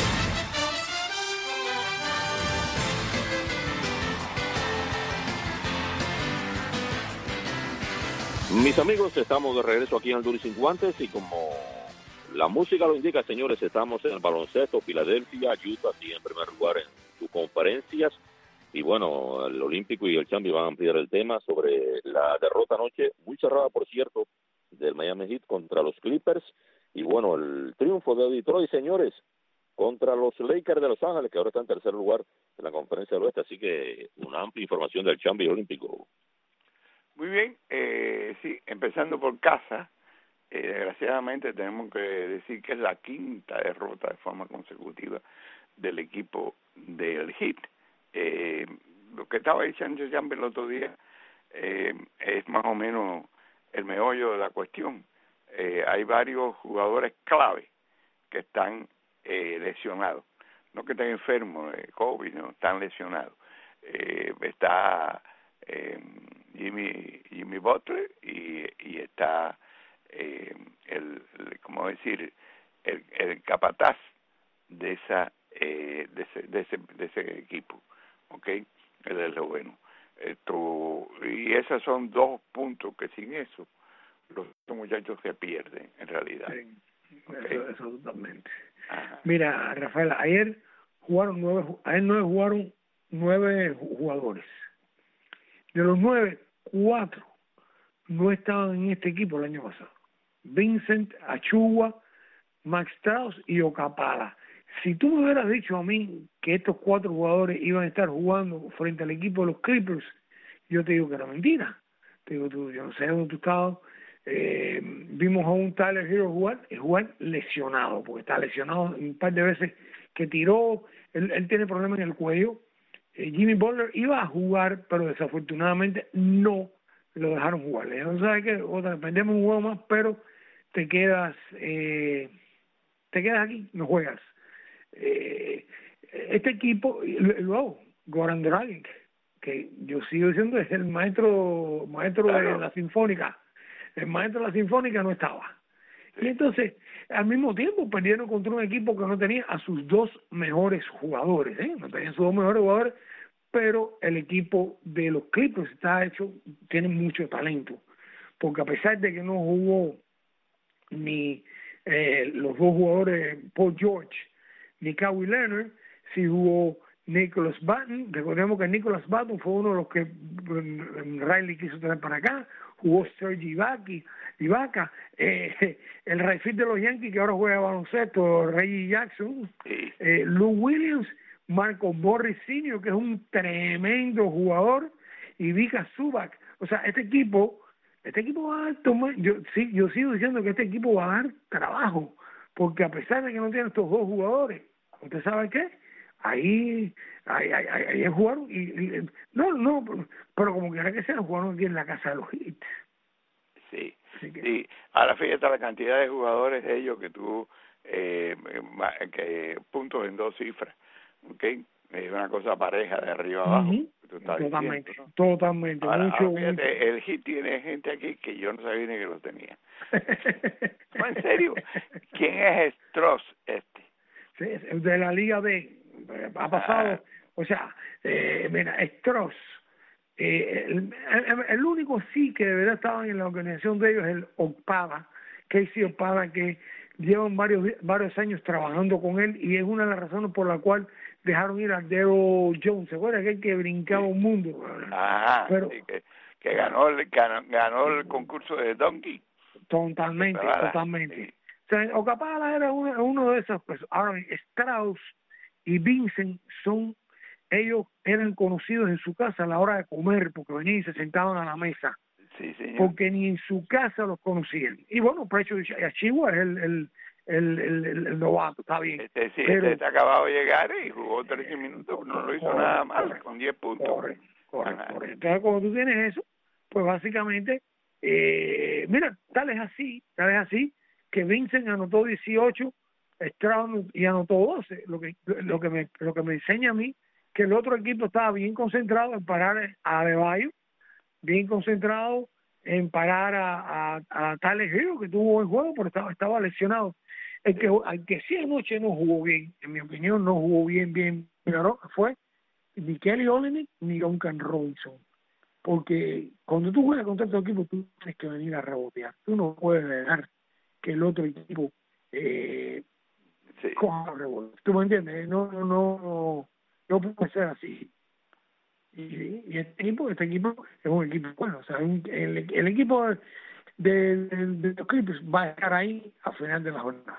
Mis amigos, estamos de regreso aquí en Al Duro y Sin Guantes y como la música lo indica, señores, estamos en el baloncesto. Filadelfia, Utah, sí, en primer lugar en sus conferencias. Y bueno, el Olímpico y el Champi van a ampliar el tema sobre la derrota anoche, muy cerrada, por cierto, del Miami Heat contra los Clippers. Y bueno, el triunfo de Detroit, señores, contra los Lakers de Los Ángeles, que ahora está en tercer lugar en la conferencia del oeste. Así que una amplia información del Champi Olímpico. Muy bien, eh, sí, empezando por casa. Eh, desgraciadamente tenemos que decir que es la quinta derrota de forma consecutiva del equipo del Heat. Eh, lo que estaba diciendo Jan el otro día eh, es más o menos el meollo de la cuestión. Eh, hay varios jugadores clave que están eh, lesionados, no que estén enfermos de COVID, no, están lesionados. Eh, está eh, Jimmy Jimmy Butler y, y está Eh, el, el como decir el, el capataz de esa eh, de ese de ese de ese equipo, okay, el es lo bueno. Esto y esos son dos puntos que sin eso los muchachos se pierden en realidad. Sí, okay. Eso, eso totalmente. Ajá. Mira, Rafael, ayer jugaron nueve ayer nueve jugaron nueve jugadores. De los nueve, cuatro no estaban en este equipo el año pasado. Vincent, Achua, Max Strauss y Ocapara, si tú me hubieras dicho a mí que estos cuatro jugadores iban a estar jugando frente al equipo de los Clippers, yo te digo que era mentira. Te digo, tú, yo no sé dónde tú estabas. Eh, vimos a un Tyler Hero jugar, jugar lesionado, porque está lesionado un par de veces que tiró, él, él tiene problemas en el cuello. Eh, Jimmy Butler iba a jugar, pero desafortunadamente no lo dejaron jugar. Le dijeron, ¿sabes qué? Otra, perdemos un juego más, pero te quedas, eh, te quedas aquí, no juegas. Eh, este equipo, luego, Goran Dragic, que yo sigo diciendo es el maestro, maestro claro. de la Sinfónica. El maestro de la Sinfónica no estaba. Y entonces, al mismo tiempo, perdieron contra un equipo que no tenía a sus dos mejores jugadores, ¿eh? No tenían sus dos mejores jugadores, pero el equipo de los Clippers está hecho, tiene mucho talento, porque a pesar de que no jugó ni eh, los dos jugadores, Paul George, ni Kawhi Leonard, sí jugó Nicholas Batum. Recordemos que Nicholas Batum fue uno de los que um, Riley quiso traer para acá, jugó Serge Ibaka, Ibaka eh, el Rayfield de los Yankees que ahora juega baloncesto, Reggie Jackson, eh, Lou Williams, Marco Morris senior que es un tremendo jugador, y Vika Zubac. O sea, este equipo, este equipo va a tomar, yo sí, yo sigo diciendo que este equipo va a dar trabajo, porque a pesar de que no tiene estos dos jugadores, ¿usted sabe qué? Ahí, ahí, ahí, ahí, ahí jugaron y, y no, no, pero como quiera que sea, jugaron aquí en la casa de los Heat. Sí, que, sí. Ahora fíjate la cantidad de jugadores de ellos que tú, eh, que puntos en dos cifras, ¿ok? Es una cosa pareja de arriba abajo. Uh-huh. Tú estás totalmente, diciendo, ¿no? totalmente. Ahora, mucho, ahora fíjate, mucho. el Heat tiene gente aquí que yo no sabía ni que lo tenía. No, en serio, ¿quién es Strauss este? Sí, es de la Liga B. Ha pasado, ah. o sea, eh, mira, Strauss, eh, el, el, el único sí que de verdad estaban en la organización de ellos es el Okpala, Casey Okpala, que llevan varios varios años trabajando con él, y es una de las razones por la cual dejaron ir a Dero Jones. ¿Se acuerdan aquel que brincaba sí. un mundo? Ajá, Pero, sí, que, que ganó, el, ganó, ganó el concurso de Donkey. Totalmente, totalmente. Sí. O sea, Okpala era uno, uno de esos. Pues, ahora, Strauss y Vincent son, ellos eran conocidos en su casa a la hora de comer, porque venían y se sentaban a la mesa. Sí, señor. Porque ni en su casa los conocían. Y bueno, Precio Achiuwa es el, el, el, el, el, el novato, está bien. Este sí, pero, este acabado de llegar y jugó trece minutos, no lo hizo correcto, nada mal, correcto, con diez puntos. Correcto, correcto, correcto. Entonces, cuando tú tienes eso, pues básicamente, eh, mira, tal es así, tal es así, que Vincent anotó dieciocho, Strauss y anotó doce, lo que lo que me lo que me enseña a mí que el otro equipo estaba bien concentrado en parar a Adebayo, bien concentrado en parar a, a, a Tyler Hero, que tuvo buen juego, pero estaba, estaba lesionado. El que, el que sí anoche no jugó bien, en mi opinión, no jugó bien, bien, pero fue ni Kelly Olynyk ni Duncan Robinson. Porque cuando tú juegas contra tu equipo, tú tienes que venir a rebotear. Tú no puedes dejar que el otro equipo eh, sí. coja rebote. ¿Tú me entiendes? No, no, no, no puede ser así. Y, y este equipo, este equipo es un equipo bueno. O sea, un, el, el equipo de, de, de los Clippers va a estar ahí a final de la jornada.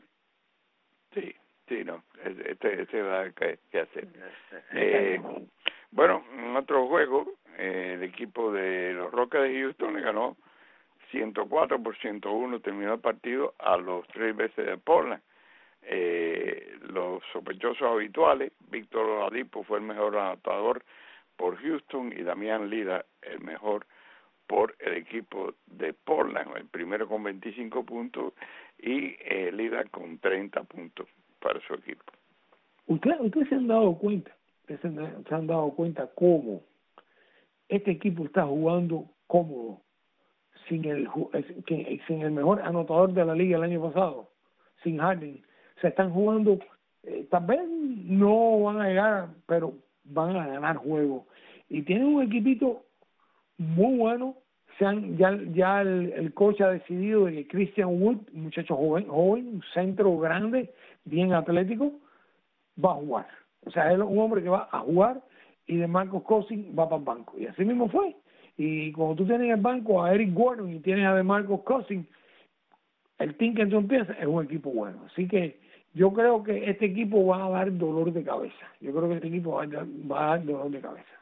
Sí, sí, no. Este, este va a que, que hacer. Eh, bueno, en otro juego, eh, el equipo de los Rockets de Houston le ganó ciento cuatro por ciento uno, terminó el partido a los tres veces de Portland. Eh, los sospechosos habituales, Víctor Oladipo fue el mejor anotador por Houston y Damian Lillard el mejor por el equipo de Portland, el primero con veinticinco puntos y eh, Lillard con treinta puntos para su equipo. Ustedes usted se han dado cuenta, ustedes se, se han dado cuenta cómo este equipo está jugando cómodo sin el sin el mejor anotador de la liga el año pasado, sin Harden. Se están jugando, eh, tal vez no van a llegar, pero van a ganar juegos. Y tienen un equipito muy bueno. Se han, ya ya el, el coach ha decidido de que Christian Wood, un muchacho joven, joven, un centro grande, bien atlético, va a jugar. O sea, es un hombre que va a jugar, y de Marcus Cousins va para el banco. Y así mismo fue. Y cuando tú tienes en el banco a Eric Gordon y tienes a de Marcus Cousins, el team que tú empiezas es un equipo bueno. Así que yo creo que este equipo va a dar dolor de cabeza. Yo creo que este equipo va a dar, va a dar dolor de cabeza.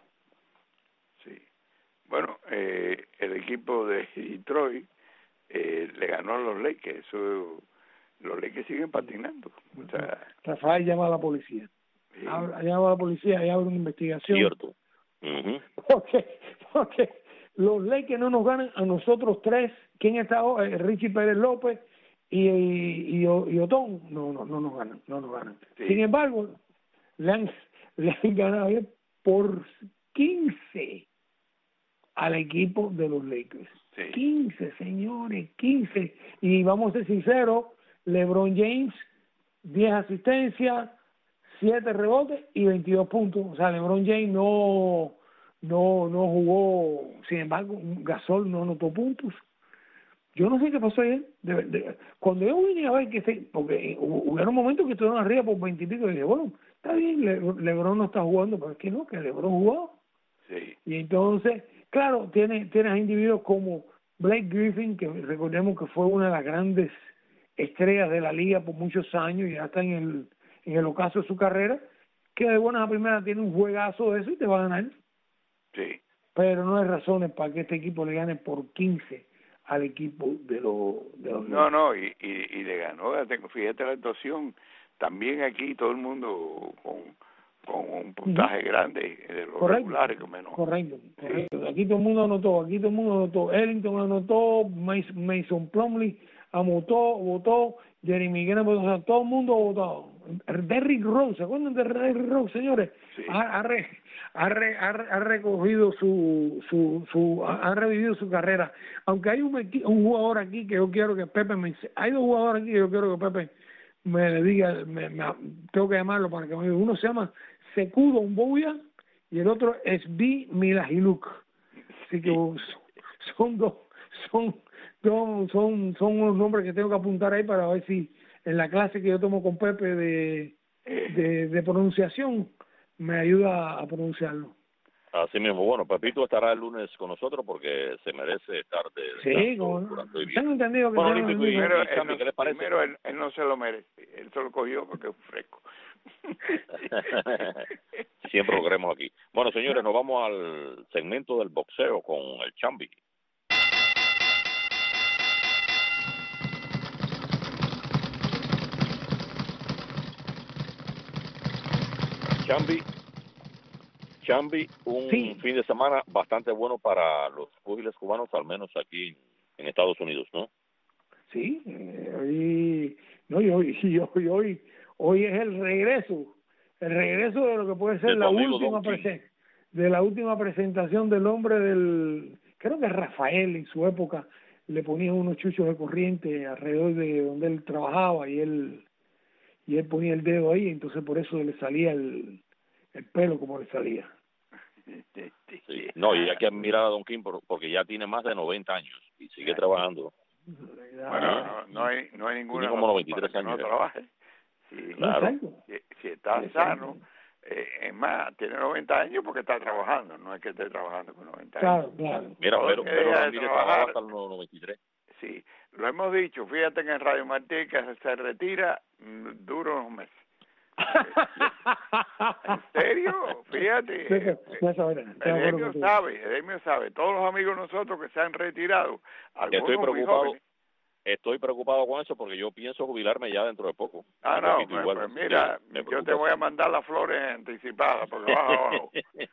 Sí. Bueno, eh, el equipo de Detroit eh, le ganó a los Lakers. Eso, los Lakers siguen patinando. O sea, Rafael llama a la policía. Sí. Habla, llama a la policía y abre una investigación. Cierto. Uh-huh. Porque, porque los Lakers no nos ganan a nosotros tres. ¿Quién está hoy? Richie Pérez López y, y, y, y Otón. No, no, no nos ganan, no nos ganan. Sí. Sin embargo, le han, le han ganado por quince al equipo de los Lakers. Sí. quince, señores, quince. Y vamos a ser sinceros, LeBron James, diez asistencias, siete rebotes y veintidós puntos. O sea, LeBron James no, no, no jugó. Sin embargo, Gasol no anotó puntos. Yo no sé qué pasó ayer. De, de, cuando yo vine a ver que se, porque hubo un momento que estuvieron arriba por veintipico y dije, bueno, está bien, Le, LeBron no está jugando, pero es que no, que LeBron jugó. Sí. Y entonces, claro, tiene, tienes individuos como Blake Griffin, que recordemos que fue una de las grandes estrellas de la liga por muchos años y ya está en el, en el ocaso de su carrera, que de buenas a primeras tiene un juegazo de eso y te va a ganar. Sí. Pero no hay razones para que este equipo le gane por quince al equipo de, lo, de los... No, no, y, y, y le ganó, fíjate la actuación, también aquí todo el mundo con, con un puntaje uh-huh. grande de los correcto, regulares, como menos. Correcto, correcto. Sí. Aquí todo el mundo anotó, aquí todo el mundo anotó. Ellington anotó, Mason Plumlee anotó, votó, Jeremy Grant, o sea, todo el mundo votó. Derrick Rose, ¿se acuerdan de Derrick Rose, señores? Sí. Ha, ha, re, ha, re, ha, ha recogido su, su, su ha, ha revivido su carrera. Aunque hay un, un jugador aquí que yo quiero que Pepe me... Hay dos jugadores aquí que yo quiero que Pepe me diga, me, me, tengo que llamarlo para que me diga. Uno se llama Sekudo Mboya y el otro es B. Milahiluk. Así que son dos, son, son, son, son unos nombres que tengo que apuntar ahí para ver si en la clase que yo tomo con Pepe de, de, de pronunciación me ayuda a pronunciarlo. Así mismo, bueno, Pepito estará el lunes con nosotros porque se merece estar de sí, como no. Tengo entendido que bueno, tengo entendido. Primero, y, y, Chambi, él, ¿qué les parece? primero él, él no se lo merece, él se lo cogió porque es fresco. Siempre lo queremos aquí. Bueno, señores, nos vamos al segmento del boxeo con el Chambi. Chambi, Chambi, un sí. fin de semana bastante bueno para los púgiles cubanos, al menos aquí en Estados Unidos, ¿no? Sí, eh, hoy, no, y hoy, y hoy, hoy, hoy es el regreso, el regreso de lo que puede ser la última presen- de la última presentación del hombre del, creo que Rafael en su época le ponía unos chuchos de corriente alrededor de donde él trabajaba y él y él ponía el dedo ahí, entonces por eso le salía el, el pelo como le salía. Sí. No, y hay que admirar a Don King por, porque ya tiene más de noventa años y sigue trabajando. Bueno, no, no hay no hay ninguna tiene como noventa y tres años. No trabaje. Sí, claro. Si, si está sí, sano, eh, es más, tiene noventa años porque está trabajando, no es que esté trabajando con noventa años. Claro, claro. Mira, pero, pero Ramírez trabajaba hasta los noventa y tres. Sí, lo hemos dicho, fíjate que en Radio Martí que se retira mm, duro unos meses. ¿En serio? Fíjate. Edemio sabe, Edemio sabe. Todos los amigos de nosotros que se han retirado, algunos estoy preocupado, jóvenes, estoy preocupado con eso porque yo pienso jubilarme ya dentro de poco. Ah, no, pues, igual, pues mira, sí, yo te voy a mandar las flores anticipadas porque vas abajo.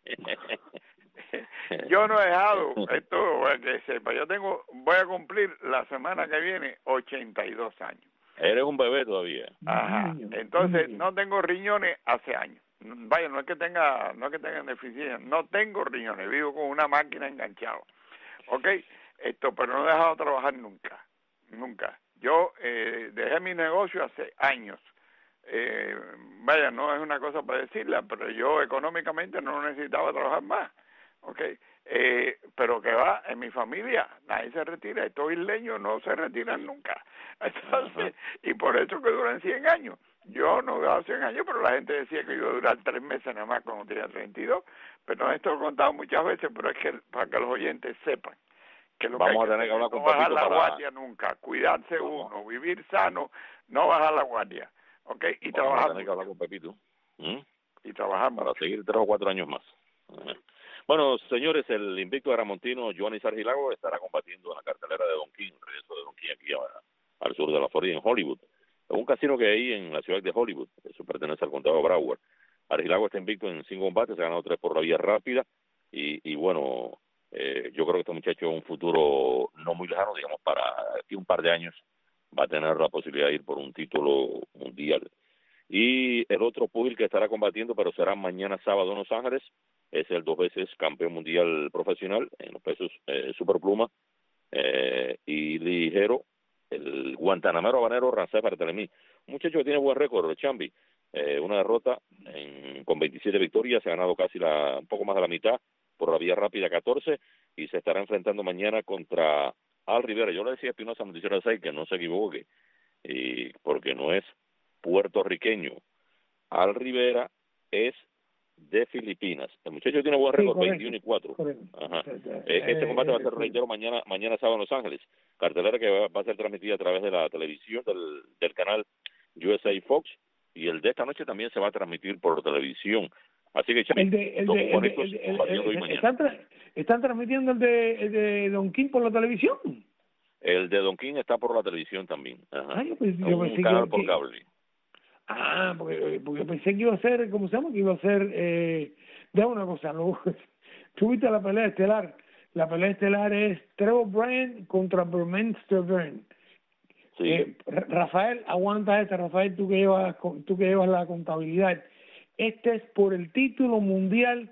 Yo no he dejado esto para que sepa. Yo tengo, voy a cumplir la semana que viene ochenta y dos años. Eres un bebé todavía. Ajá. Entonces no tengo riñones hace años. Vaya, no es que tenga, no es que tenga deficiencia, no tengo riñones, vivo con una máquina enganchado. ¿Ok? Esto, pero no he dejado de trabajar nunca, nunca. Yo eh, dejé mi negocio hace años. Eh, vaya, no es una cosa para decirla, pero yo económicamente no necesitaba trabajar más. ¿Ok? Eh, pero que va, en mi familia nadie se retira, estos isleños no se retiran nunca. Entonces, y por eso que duran cien años. Yo no he dado cien años, pero la gente decía que iba a durar tres meses nada más cuando tenía treinta y dos. Pero esto lo he contado muchas veces, pero es que para que los oyentes sepan que lo vamos que a tener que hablar con no bajar la para... guardia nunca, cuidarse uno, vivir sano, no bajar la guardia. Ok, y Vamos trabajamos. a tener que hablar con Pepito. ¿Mm? Y trabajamos. Para seguir tres o cuatro años más. Uh-huh. Bueno, señores, el invicto aramontino Joanny Sargilago estará combatiendo en la cartelera de Don King, el regreso de Don King aquí a, al sur de la Florida, en Hollywood. Es un casino que hay en la ciudad de Hollywood, eso pertenece al condado de Broward. Argilago está invicto en cinco combates, ha ganado tres por la vía rápida, y, y bueno, eh, yo creo que este muchacho en un futuro no muy lejano, digamos, para aquí un par de años, va a tener la posibilidad de ir por un título mundial. Y el otro pugil que estará combatiendo, pero será mañana sábado en Los Ángeles, es el dos veces campeón mundial profesional en los pesos eh, superpluma eh, y ligero, el guantanamero habanero Rancé Bartolomé, un muchacho que tiene buen récord, el Chambi, eh, una derrota en, con veintisiete victorias, se ha ganado casi la, un poco más de la mitad por la vía rápida catorce, y se estará enfrentando mañana contra Al Rivera. Yo le decía a Espinosa Noticiero seis que no se equivoque, y porque no es puertorriqueño. Al Rivera es de Filipinas. El muchacho tiene buen récord, sí, veintiuno y cuatro. Ajá. Eh, este combate va a ser, reitero, mañana mañana sábado en Los Ángeles. Cartelera que va, va a ser transmitida a través de la televisión del, del canal U S A Fox, y el de esta noche también se va a transmitir por televisión. Así que, Chami, el de, el dos de, favoritos el de, el de, combatiendo hoy el, mañana. ¿están, tra ¿Están transmitiendo el de, el de Don King por la televisión? El de Don King está por la televisión también. Ajá. Ah, yo pensé, un yo pensé canal que, por que, cable. Ah, porque, porque pensé que iba a ser, ¿cómo se llama? Que iba a ser, eh, de una cosa, ¿no? Tuviste la pelea estelar. La pelea estelar es Trevor Bryan contra Bermester Byrne. Sí. Eh, Rafael, aguanta esta, Rafael, tú que llevas, tú que llevas la contabilidad. Este es por el título mundial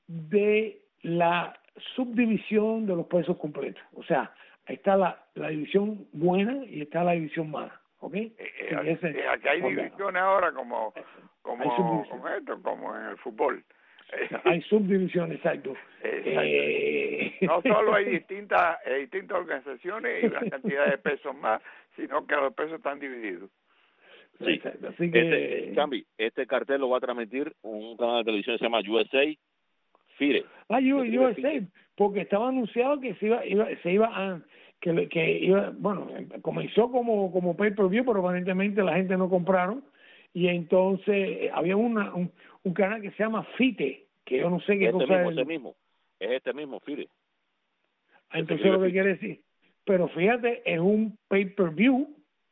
de la subdivisión de los pesos completos. O sea, ahí está la, la división buena y está la división mala. ¿Okay? Eh, eh, ese, eh, aquí hay divisiones ahora como como, como esto, como en el fútbol. Hay subdivisiones, exacto. exacto. Eh... No solo hay distintas eh, distintas organizaciones y una cantidad de pesos más, sino que los pesos están divididos. Sí. Exacto. Así que... Este, Chambi, este cartel lo va a transmitir un canal de televisión que se llama U S A Fire. Ah, U S A, porque estaba anunciado que se iba, iba se iba a que, que iba, bueno, comenzó como como pay-per-view, pero aparentemente la gente no compraron, y entonces había una un, un canal que se llama Fite, que yo no sé qué este cosa mismo, es. Este mismo, es este mismo, Fire. Entonces lo que quiere decir, pero fíjate, es un pay-per-view.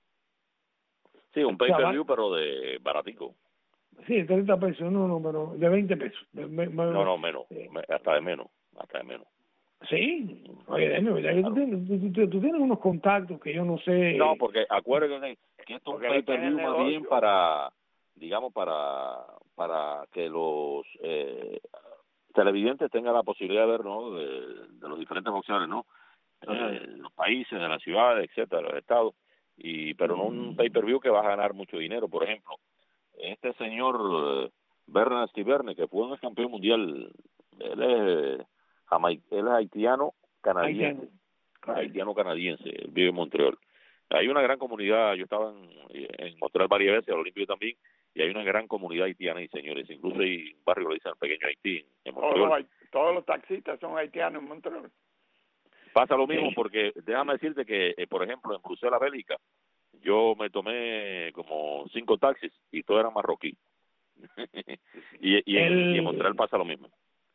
Sí, un pay-per-view, pero de baratico. Sí, de treinta pesos, no, no, pero de veinte pesos. De, me, me, no, no, menos, eh. hasta de menos, hasta de menos. Sí, oye, déjame, claro. tú, tienes, tú, tú, tú tienes unos contactos que yo no sé. No, porque acuérdense que esto es un pay-per-view más bien para, digamos, para para que los eh, televidentes tengan la posibilidad de ver, ¿no?, de, de los diferentes boxeadores, ¿no?, eh, los países, de las ciudades, etcétera, los estados, y pero no un pay-per-view que va a ganar mucho dinero. Por ejemplo, este señor eh, Bernard Stiverne, que fue un campeón mundial, él es Jamaic, él es haitiano canadiense, haitiano, haitiano canadiense, él vive en Montreal. Hay una gran comunidad, yo estaba en, en Montreal varias veces, al Olimpio también, y hay una gran comunidad haitiana, y señores, incluso hay un barrio que le dicen el pequeño Haití en Montreal. Todos los, todos los taxistas son haitianos en Montreal. Pasa lo mismo, porque déjame decirte que, eh, por ejemplo, en Bruselas, Bélgica, yo me tomé como cinco taxis y todos eran marroquí. y, y, en, el, y en Montreal pasa lo mismo.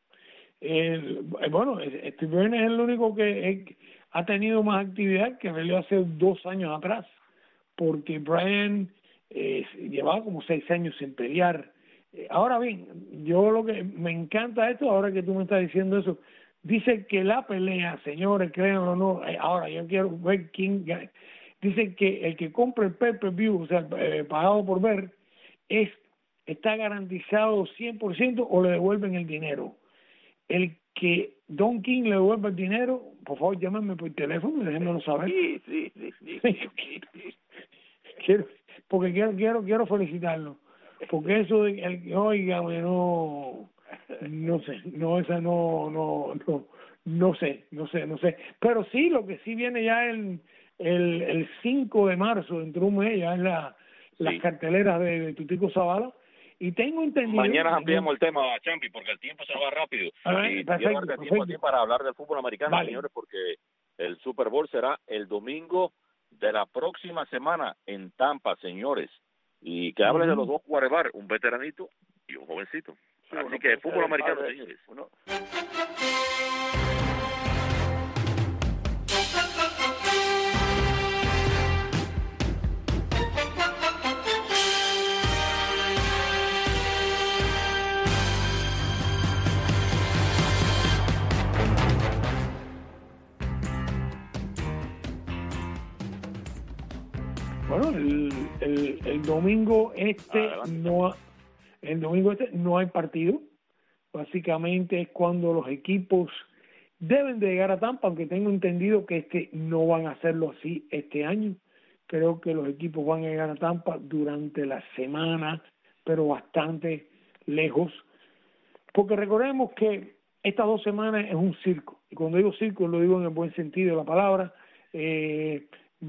El, bueno, Steve es el único que es, ha tenido más actividad que salió hace dos años atrás, porque Bryan eh, llevaba como seis años sin pelear. Eh, ahora bien, yo lo que me encanta esto, ahora que tú me estás diciendo eso, dice que la pelea, señores, créanlo o no, eh, ahora yo quiero ver quién gana. Dice que el que compre el pay-per-view, o sea, eh, pagado por ver, es está garantizado cien por ciento o le devuelven el dinero. El que Don King le devuelva el dinero, por favor, llámame por teléfono y déjenmelo saber. Sí, sí, sí, sí. quiero, porque quiero, quiero, quiero felicitarlo. Porque eso de el, oígame, no, no sé, no, esa no, no, no, no sé, no sé, no sé. Pero sí, lo que sí viene ya el, el, el cinco de marzo, dentro de un mes, ya es la, sí. las carteleras de, de Tutico Zavala. Y tengo entendido... Mañana ampliamos el tema, Champi, porque el tiempo se va rápido. Ver, y perfecto, quiero darte tiempo a ti para hablar del fútbol americano, vale. señores, porque el Super Bowl será el domingo de la próxima semana en Tampa, señores. Y que hable uh-huh. de los dos quarterbacks, un veteranito y un jovencito. Sí, Así que el fútbol americano, padre, señores. Uno... Bueno, el, el, el domingo este Adelante. no el domingo este no hay partido. Básicamente es cuando los equipos deben de llegar a Tampa, aunque tengo entendido que este no van a hacerlo así este año. Creo que los equipos van a llegar a Tampa durante la semana, pero bastante lejos. Porque recordemos que estas dos semanas es un circo. Y cuando digo circo lo digo en el buen sentido de la palabra. Eh,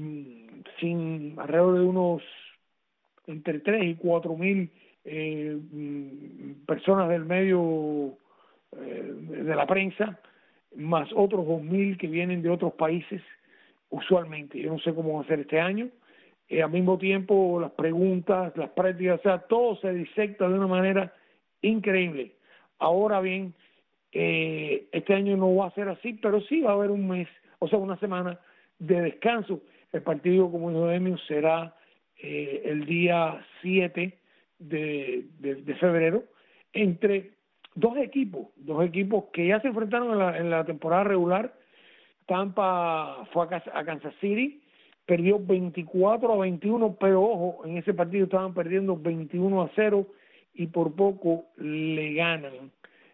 sin alrededor de unos entre tres y cuatro mil eh, personas del medio eh, de la prensa, más otros dos mil que vienen de otros países usualmente. Yo no sé cómo va a ser este año. Eh, al mismo tiempo las preguntas, las prácticas, o sea, todo se disecta de una manera increíble. Ahora bien, eh, este año no va a ser así, pero sí va a haber un mes, o sea, una semana de descanso. El partido, como dijo Demio, será eh, el día siete de, de, de febrero entre dos equipos, dos equipos que ya se enfrentaron en la, en la temporada regular. Tampa fue a, a Kansas City, perdió veinticuatro a veintiuno, pero ojo, en ese partido estaban perdiendo veintiuno a cero y por poco le ganan.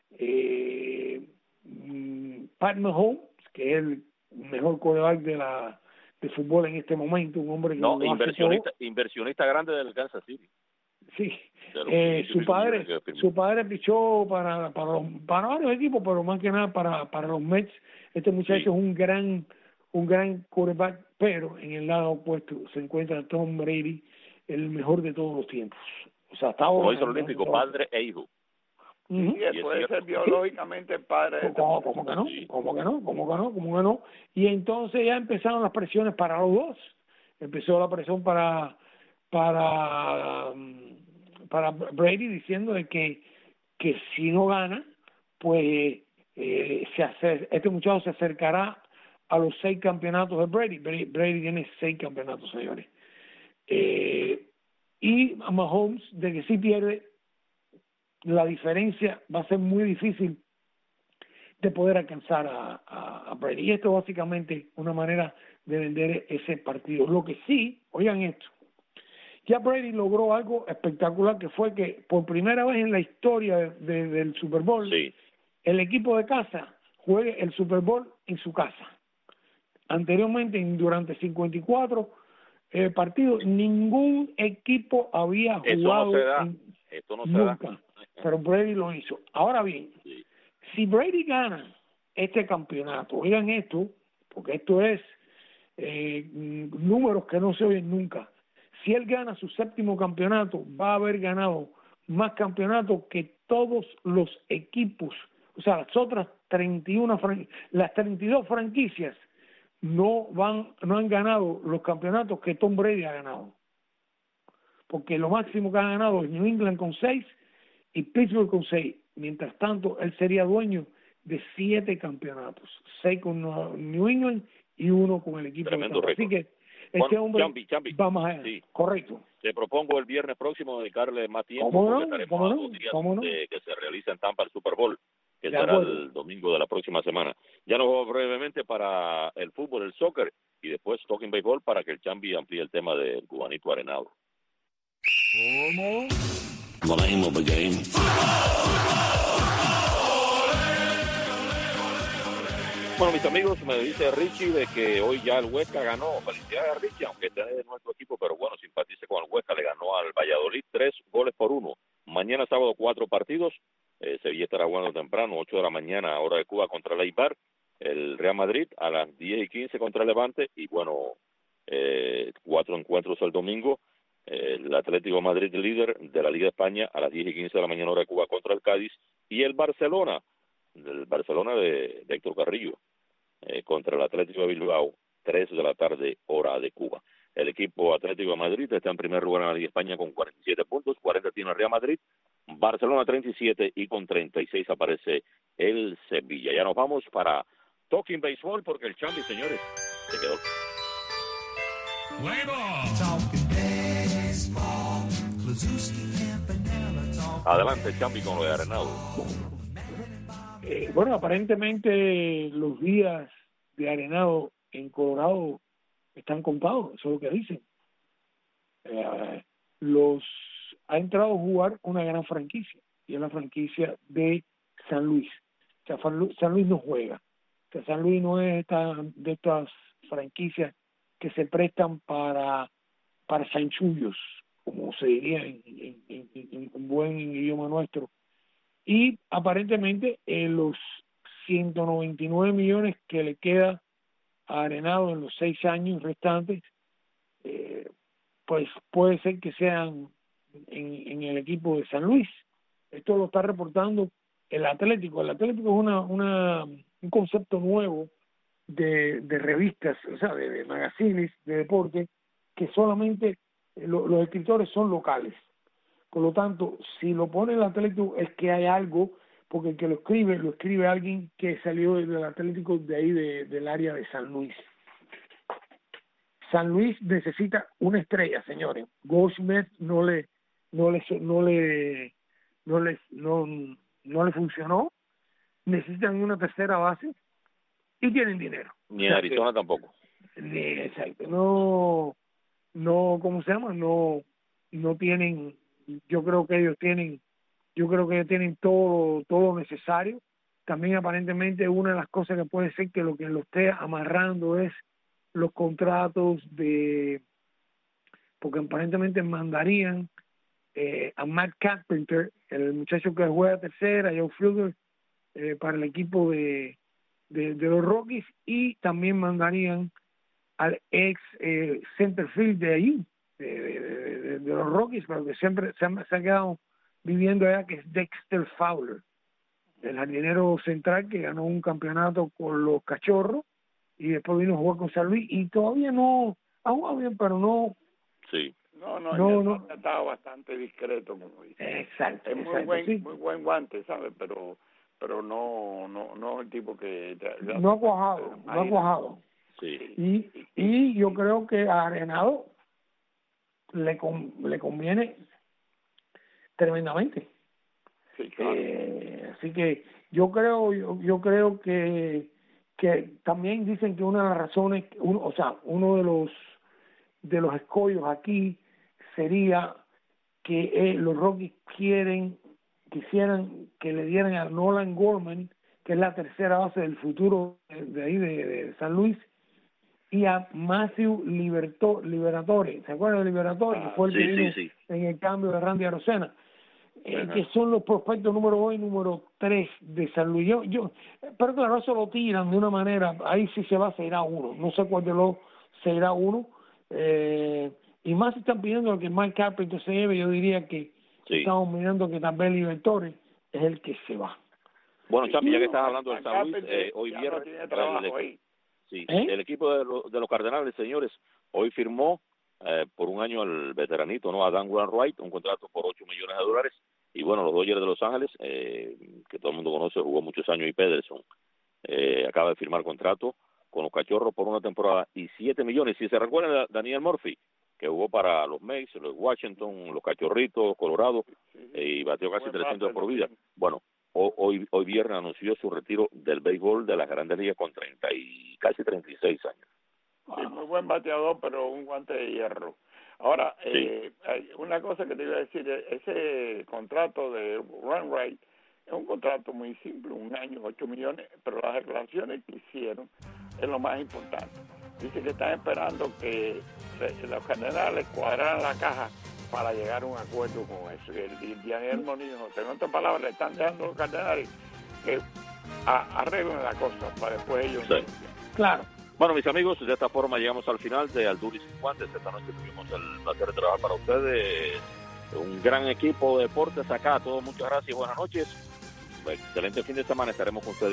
Eh, Pat Mahomes, que es el mejor quarterback de la de fútbol en este momento, un hombre que no, inversionista, inversionista grande del Kansas City. Sí, eh, su padre, su padre pichó para para, los, para varios equipos, pero más que nada para para los Mets. Este muchacho sí. es un gran un gran quarterback, pero en el lado opuesto se encuentra Tom Brady, el mejor de todos los tiempos. O sea, hasta ahora. Como hizo el olímpico, padre e hijo. Uh-huh. Sí, él puede ser biológicamente el padre. De ¿Cómo, cómo que no? ¿Cómo que no? ¿Cómo que no? ¿Cómo que no? Y entonces ya empezaron las presiones para los dos. Empezó la presión para para para Brady diciendo de que que si no gana, pues eh, se hace, este muchacho se acercará a los seis campeonatos de Brady. Brady, Brady tiene seis campeonatos, señores. Eh, y a Mahomes, de que si pierde, la diferencia va a ser muy difícil de poder alcanzar a, a, a Brady. Y esto es básicamente una manera de vender ese partido. Lo que sí, oigan esto, ya Brady logró algo espectacular, que fue que por primera vez en la historia de, de, del Super Bowl, sí. el equipo de casa juegue el Super Bowl en su casa. Anteriormente, durante cincuenta y cuatro eh, partidos, ningún equipo había Eso jugado no se da. en, Esto no se nunca. da. Pero Brady lo hizo. Ahora bien, sí. si Brady gana este campeonato, oigan esto, porque esto es eh, números que no se oyen nunca. Si él gana su séptimo campeonato, va a haber ganado más campeonatos que todos los equipos, o sea, las otras treinta y una fran- las treinta y dos franquicias no van, no han ganado los campeonatos que Tom Brady ha ganado. Porque lo máximo que ha ganado es New England con seis y Pittsburgh con seis. Mientras tanto, él sería dueño de siete campeonatos, seis con New England y uno con el equipo Tremendo de Tampa. Así que este bueno, hombre Chambi, Chambi. va más allá. Sí. Correcto. Te propongo el viernes próximo dedicarle más tiempo, ¿Cómo porque no? estaremos ¿Cómo a no? dos días ¿Cómo no? de que se realiza en Tampa el Super Bowl, que De será acuerdo. el domingo de la próxima semana. Ya nos vamos brevemente para el fútbol, el soccer, y después Talking Baseball para que el Chambi amplíe el tema del cubanito Arenado. ¿Cómo? The name of the game. Bueno, mis amigos, me dice Richie de que hoy ya el Huesca ganó. Felicidades a Richie, aunque esté de nuestro equipo, pero bueno, simpatice con el Huesca. Le ganó al Valladolid tres goles por uno. Mañana sábado cuatro partidos. Eh, Sevilla estará jugando temprano, ocho de la mañana, hora de Cuba contra el Eibar. El Real Madrid a las diez y quince contra el Levante. Y bueno, eh, cuatro encuentros el domingo. Eh, el Atlético Madrid, líder de la Liga de España, a las diez y quince de la mañana, hora de Cuba contra el Cádiz. Y el Barcelona, el Barcelona de, de Héctor Carrillo. Eh, contra el Atlético de Bilbao, tres de la tarde, hora de Cuba. El equipo Atlético de Madrid está en primer lugar en la Liga de España con cuarenta y siete puntos, cuarenta tiene el Real Madrid, Barcelona treinta y siete y con treinta y seis aparece el Sevilla. Ya nos vamos para Talking Baseball porque el Chambi, señores, se quedó. Adelante, Chambi, con lo de Arenado. Eh, bueno, aparentemente los días de Arenado en Colorado están contados, eso es lo que dicen. Eh, los ha entrado a jugar una gran franquicia, y es la franquicia de San Luis. O sea, San Luis, San Luis no juega. O sea, San Luis no es esta, de estas franquicias que se prestan para, para chanchullos, como se diría en, en, en, en, en buen idioma nuestro. Y aparentemente eh, los ciento noventa y nueve millones que le queda a Arenado en los seis años restantes, eh, pues puede ser que sean en, en el equipo de San Luis. Esto lo está reportando el Atlético. El Atlético es una, una un concepto nuevo de, de revistas, o sea, de, de magazines de deporte, que solamente lo, los escritores son locales. Por lo tanto, si lo pone el Atlético es que hay algo, porque el que lo escribe, lo escribe alguien que salió del Atlético de ahí, de, del área de San Luis. San Luis necesita una estrella, señores. Goldschmidt no le, no le, no le, no le, no, no le funcionó. Necesitan una tercera base y tienen dinero. Ni en Arizona tampoco. Ni, exacto. No, no, ¿cómo se llama? No, no tienen. Yo creo que ellos tienen, yo creo que ellos tienen todo, todo lo necesario. También aparentemente una de las cosas que puede ser que lo que lo esté amarrando es los contratos de, porque aparentemente mandarían eh, a Matt Carpenter, el muchacho que juega tercera, Joe Fielder, eh, para el equipo de, de, de los Rockies, y también mandarían al ex eh, centerfield de ahí, de, de, de, de los Rockies, pero que siempre se ha, se ha quedado viviendo allá, que es Dexter Fowler, el jardinero central que ganó un campeonato con los Cachorros y después vino a jugar con San Luis y todavía no ha jugado bien, pero no. Sí. No, no, no, no, no. ha estado bastante discreto, como dice. Exacto. Es muy exacto, buen, sí. muy buen guante, ¿sabes? Pero, pero no, no, no el tipo que no ha cuajado, no ha cuajado. Sí. Y, y yo creo que a Arenado le con, le conviene tremendamente. Sí, claro. Eh, así que yo creo, yo, yo creo que que también dicen que una de las razones, uno, o sea, uno de los de los escollos aquí sería que eh, los Rockies quieren, quisieran que le dieran a Nolan Gorman, que es la tercera base del futuro de, de ahí de, de San Luis, y a Matthew Liberto, Liberatore, ¿se acuerdan de Liberatore? Ah, que fue el sí, que vino sí, sí. en el cambio de Randy Arozena. Eh, que son los prospectos número dos y número tres de San Luis. Yo, yo, pero claro, eso lo tiran de una manera, ahí sí se va, se irá uno, no sé cuál de los se irá uno, eh, y más si están pidiendo que Mike Carpenter se lleve, yo diría que Sí. estamos mirando que también Libertores es el que se va. Bueno, Champi, ya que No, estás hablando de Mike San Luis, Carpenter eh, hoy ya viernes, no tiene trabajo el, ahí. sí, ¿Eh? el equipo de, lo, de los Cardenales, señores, hoy firmó eh, por un año al veteranito, ¿no? A Dan Wainwright, un contrato por ocho millones de dólares. Y bueno, los Dodgers de Los Ángeles, eh, que todo el mundo conoce, jugó muchos años, y Pederson eh, acaba de firmar contrato con los Cachorros por una temporada y siete millones. Si se recuerdan, Daniel Murphy, que jugó para los Mets, los Washington, los Cachorritos, Colorado, eh, y batió casi trescientos por vida. Bueno, hoy hoy viernes anunció su retiro del béisbol de las Grandes Ligas con treinta y casi treinta y seis años. Sí, muy buen bateador, pero un guante de hierro. Ahora, Sí. eh, hay una cosa que te iba a decir, ese contrato de Wainwright es un contrato muy simple, un año, ocho millones, pero las declaraciones que hicieron es lo más importante. Dice que están esperando que los Cardenales cuadraran la caja para llegar a un acuerdo con eso. Y el Daniel Moniz, en otras palabras, le están dejando a los Cardenales que a, arreglen la cosa para después ellos. Sí. Claro. Bueno, mis amigos, de esta forma llegamos al final de Al Duro y Sin Guantes. Esta noche tuvimos el placer de trabajar para ustedes. Un gran equipo de deportes acá. A todos muchas gracias y buenas noches. Excelente fin de semana. Estaremos con ustedes.